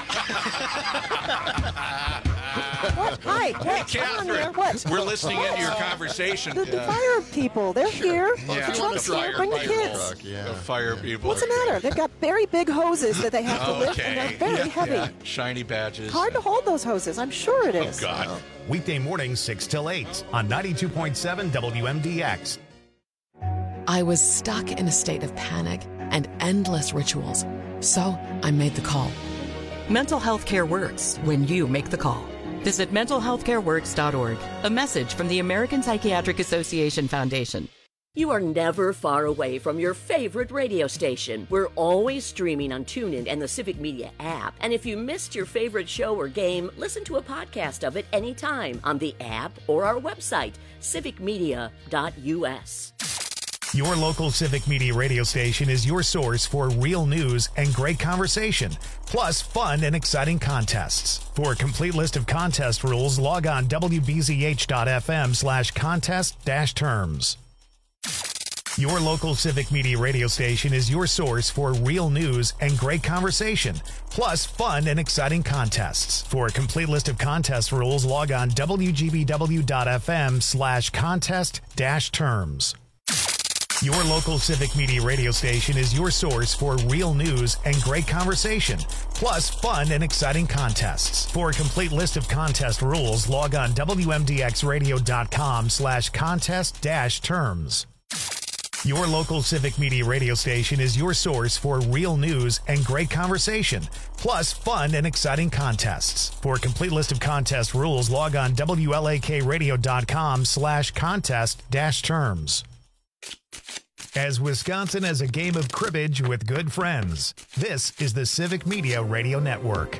What? Hi, Hey, what? Come on Catherine, there. What? we're listening into your conversation. The, the fire people, they're here. Yeah. The truck's here. Bring the kids. Truck, yeah. The fire people. What's are the matter? They've got very big hoses that they have to lift, Okay. and they're very Yeah. heavy. Yeah. Shiny badges. Hard to hold those hoses. I'm sure it is. Oh, God. Weekday mornings six till eight on ninety-two point seven W M D X. I was stuck in a state of panic and endless rituals. So I made the call. Mental health care works when you make the call. Visit mental health care works dot org. A message from the American Psychiatric Association Foundation. You are never far away from your favorite radio station. We're always streaming on TuneIn and the Civic Media app. And if you missed your favorite show or game, listen to a podcast of it anytime on the app or our website, civic media dot u s. Your local Civic Media radio station is your source for real news and great conversation, plus fun and exciting contests. For a complete list of contest rules, log on w b z h dot f m slash contest dash terms. Your local Civic Media radio station is your source for real news and great conversation, plus fun and exciting contests. For a complete list of contest rules, log on w g b w dot f m slash contest dash terms. Your local Civic Media radio station is your source for real news and great conversation, plus fun and exciting contests. For a complete list of contest rules, log on w m d x radio dot com slash contest dash terms. Your local Civic Media radio station is your source for real news and great conversation, plus fun and exciting contests. For a complete list of contest rules, log on w l a k radio dot com slash contest dash terms. As Wisconsin has a game of cribbage with good friends, this is the Civic Media Radio Network.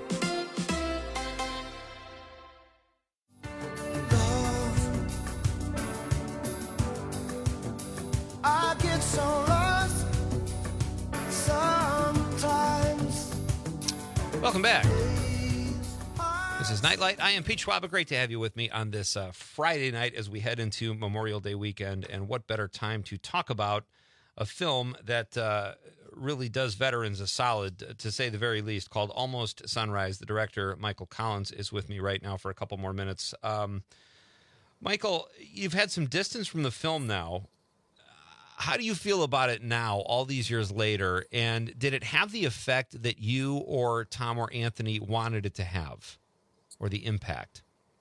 I get so lost sometimes. Welcome back. This is Nightlight. I am Pete Schwaba. Great to have you with me on this uh, Friday night as we head into Memorial Day weekend. And what better time to talk about a film that uh, really does veterans a solid, to say the very least, called Almost Sunrise. The director, Michael Collins, is with me right now for a couple more minutes. Um, Michael, you've had some distance from the film now. How do you feel about it now, all these years later? And did it have the effect that you or Tom or Anthony wanted it to have, or the impact?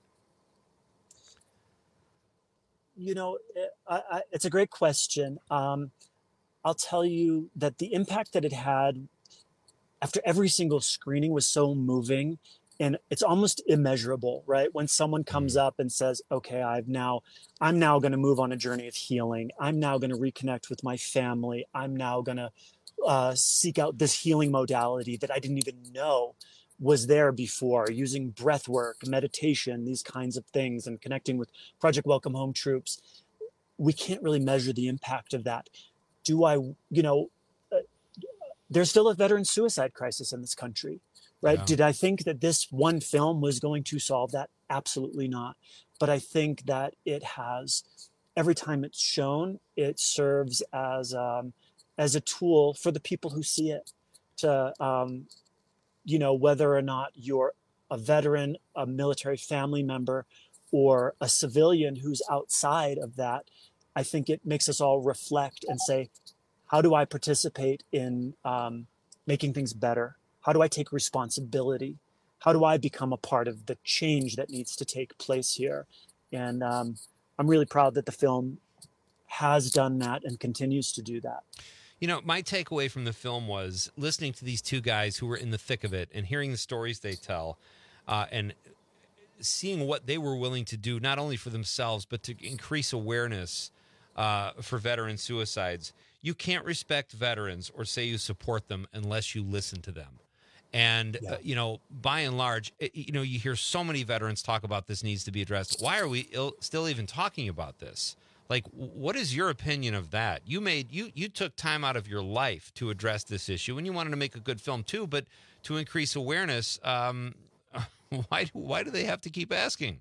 You know, I, I, it's a great question. Um, I'll tell you that the impact that it had after every single screening was so moving, and it's almost immeasurable, right? When someone comes up and says, okay, I've now, I'm now going to move on a journey of healing. I'm now going to reconnect with my family. I'm now going to uh, seek out this healing modality that I didn't even know was there before, using breath work, meditation, these kinds of things, and connecting with Project Welcome Home troops. We can't really measure the impact of that. Do I, you know, uh, there's still a veteran suicide crisis in this country, right? Yeah. Did I think that this one film was going to solve that? Absolutely not. But I think that it has, every time it's shown, it serves as um, as a tool for the people who see it to um, you know, whether or not you're a veteran, a military family member, or a civilian who's outside of that, I think it makes us all reflect and say, how do I participate in um, making things better? How do I take responsibility? How do I become a part of the change that needs to take place here? And um, I'm really proud that the film has done that and continues to do that. You know, my takeaway from the film was listening to these two guys who were in the thick of it and hearing the stories they tell, uh, and seeing what they were willing to do, not only for themselves, but to increase awareness uh, for veteran suicides. You can't respect veterans or say you support them unless you listen to them. And, yeah. uh, you know, by and large, it, you know, you hear so many veterans talk about this needs to be addressed. Why are we Ill, still even talking about this? Like, what is your opinion of that? You made you you took time out of your life to address this issue, and you wanted to make a good film too. But to increase awareness, um, why why do they have to keep asking?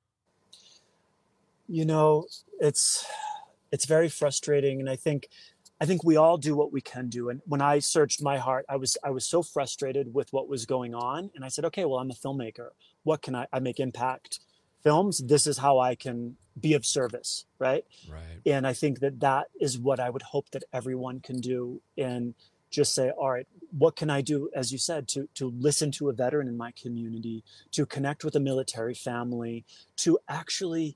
You know, it's it's very frustrating, and I think I think we all do what we can do. And when I searched my heart, I was I was so frustrated with what was going on, and I said, okay, well, I'm a filmmaker. What can I? I make impact films. This is how I can be of service, right? Right. And I think that that is what I would hope that everyone can do, and just say, all right, what can I do, as you said, to to listen to a veteran in my community, to connect with a military family, to actually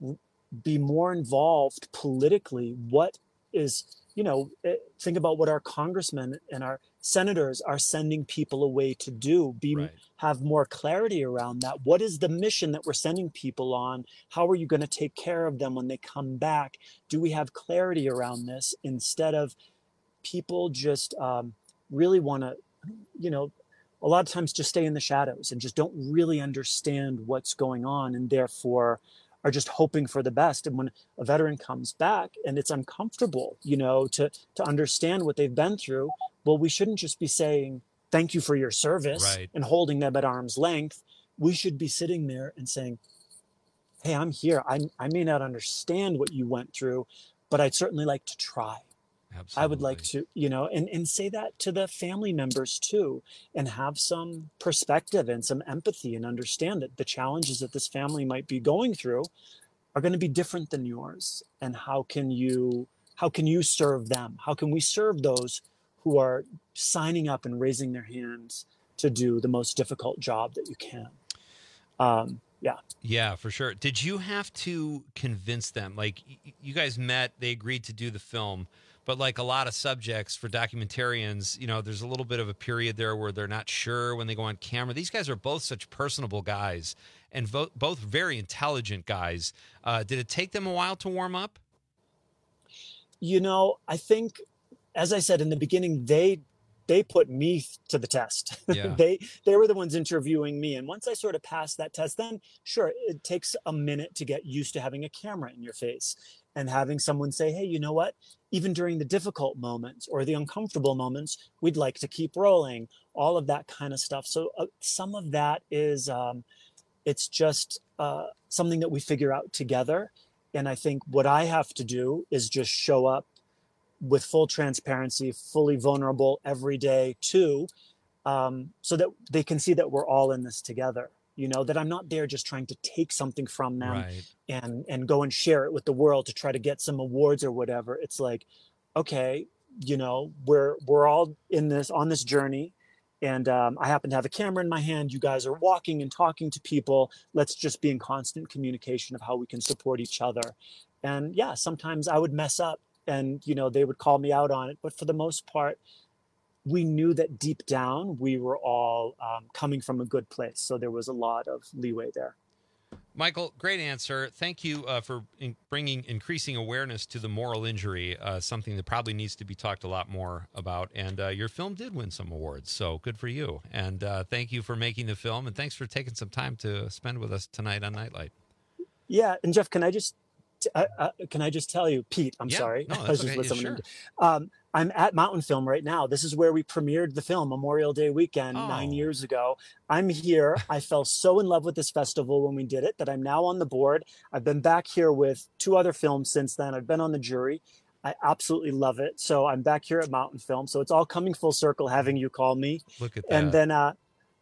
be more involved politically. What is, you know, think about what our congressmen and our senators are sending people away to do. Be right. Have more clarity around that. What is the mission that we're sending people on? How are you going to take care of them when they come back? Do we have clarity around this, instead of people just um, really want to, you know, a lot of times just stay in the shadows and just don't really understand what's going on, and therefore are just hoping for the best. And when a veteran comes back and it's uncomfortable, you know, to to understand what they've been through, well, we shouldn't just be saying, thank you for your service, right. and holding them at arm's length. We should be sitting there and saying, hey, I'm here. I, I may not understand what you went through, but I'd certainly like to try. Absolutely. I would like to, you know, and, and say that to the family members too, and have some perspective and some empathy, and understand that the challenges that this family might be going through are going to be different than yours. And how can you, how can you serve them? How can we serve those who are signing up and raising their hands to do the most difficult job that you can? Um, yeah. Yeah, for sure. Did you have to convince them? Like, y- you guys met, they agreed to do the film, but like a lot of subjects for documentarians, you know, there's a little bit of a period there where they're not sure when they go on camera. These guys are both such personable guys, and vo- both very intelligent guys. Uh, did it take them a while to warm up? You know, I think, as I said in the beginning, they they put me to the test. Yeah. they they were the ones interviewing me. And once I sort of passed that test, then sure, it takes a minute to get used to having a camera in your face and having someone say, hey, you know what? Even during the difficult moments or the uncomfortable moments, we'd like to keep rolling, all of that kind of stuff. So uh, some of that is, um, it's just uh, something that we figure out together. And I think what I have to do is just show up with full transparency, fully vulnerable every day too, um, so that they can see that we're all in this together. You know, that I'm not there just trying to take something from them Right. and and go and share it with the world to try to get some awards or whatever. It's like, okay, you know, we're we're all in this on this journey, and um, I happen to have a camera in my hand. You guys are walking and talking to people. Let's just be in constant communication of how we can support each other. And yeah, sometimes I would mess up, and you know, they would call me out on it, but for the most part, we knew that deep down we were all um, coming from a good place. So there was a lot of leeway there. Michael, great answer. Thank you uh, for in bringing increasing awareness to the moral injury, uh, something that probably needs to be talked a lot more about. And uh, your film did win some awards, so good for you. And uh, thank you for making the film, and thanks for taking some time to spend with us tonight on Nightlight. Yeah, and Jeff, can I just uh, uh, can I just tell you, Pete? I'm Yeah, sorry, no, I was that's just okay. with someone. Sure. Um, I'm at Mountain Film right now. This is where we premiered the film Memorial Day weekend Oh. nine years ago. I'm here. I fell so in love with this festival when we did it that I'm now on the board. I've been back here with two other films since then. I've been on the jury. I absolutely love it. So I'm back here at Mountain Film. So it's all coming full circle having you call me. Look at And that. then uh,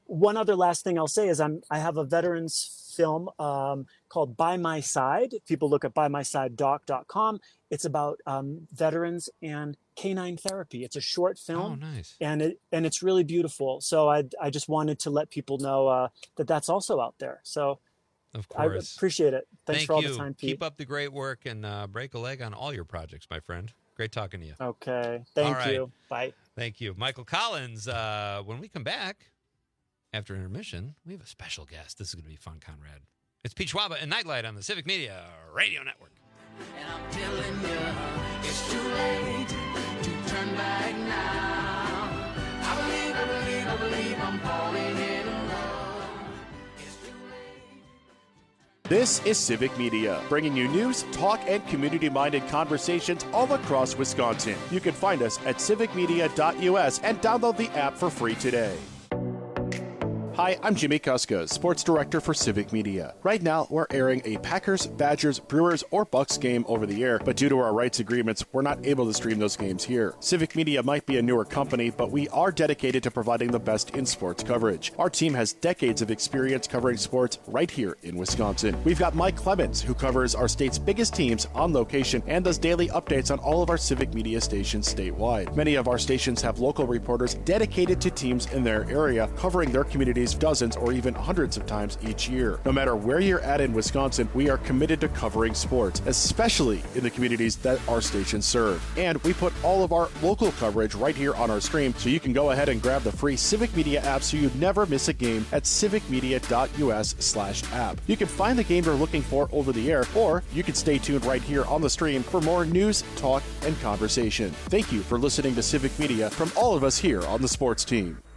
one other last thing I'll say is I'm I have a veterans film um, called By My Side. If people look at by my side doc dot com, it's about um, veterans and canine therapy. It's a short film. Oh, nice. And it and it's really beautiful. So I I just wanted to let people know uh, that that's also out there. So of I course, appreciate it. Thanks Thank for all you. the time, Pete. Keep up the great work and uh, break a leg on all your projects, my friend. Great talking to you. Okay. Thank all right. you. Bye. Thank you. Michael Collins, uh, when we come back after intermission, we have a special guest. This is going to be fun, Conrad. It's Pete Schwaba and Nightlight on the Civic Media Radio Network. And I'm telling you, it's too late to turn back now. I believe, I believe, I believe I'm falling in love. It's too late. This is Civic Media, bringing you news, talk, and community-minded conversations all across Wisconsin. You can find us at civic media dot U S and download the app for free today. Hi, I'm Jimmy Kuskos, Sports Director for Civic Media. Right now, we're airing a Packers, Badgers, Brewers, or Bucks game over the air, but due to our rights agreements, we're not able to stream those games here. Civic Media might be a newer company, but we are dedicated to providing the best in sports coverage. Our team has decades of experience covering sports right here in Wisconsin. We've got Mike Clemens, who covers our state's biggest teams on location and does daily updates on all of our Civic Media stations statewide. Many of our stations have local reporters dedicated to teams in their area, covering their communities dozens or even hundreds of times each year. No matter where you're at in Wisconsin, we are committed to covering sports, especially in the communities that our stations serve. And we put all of our local coverage right here on our stream, so you can go ahead and grab the free Civic Media app so you never miss a game at civic media dot U S slash app. You can find the game you're looking for over the air, or you can stay tuned right here on the stream for more news, talk, and conversation. Thank you for listening to Civic Media from all of us here on the sports team.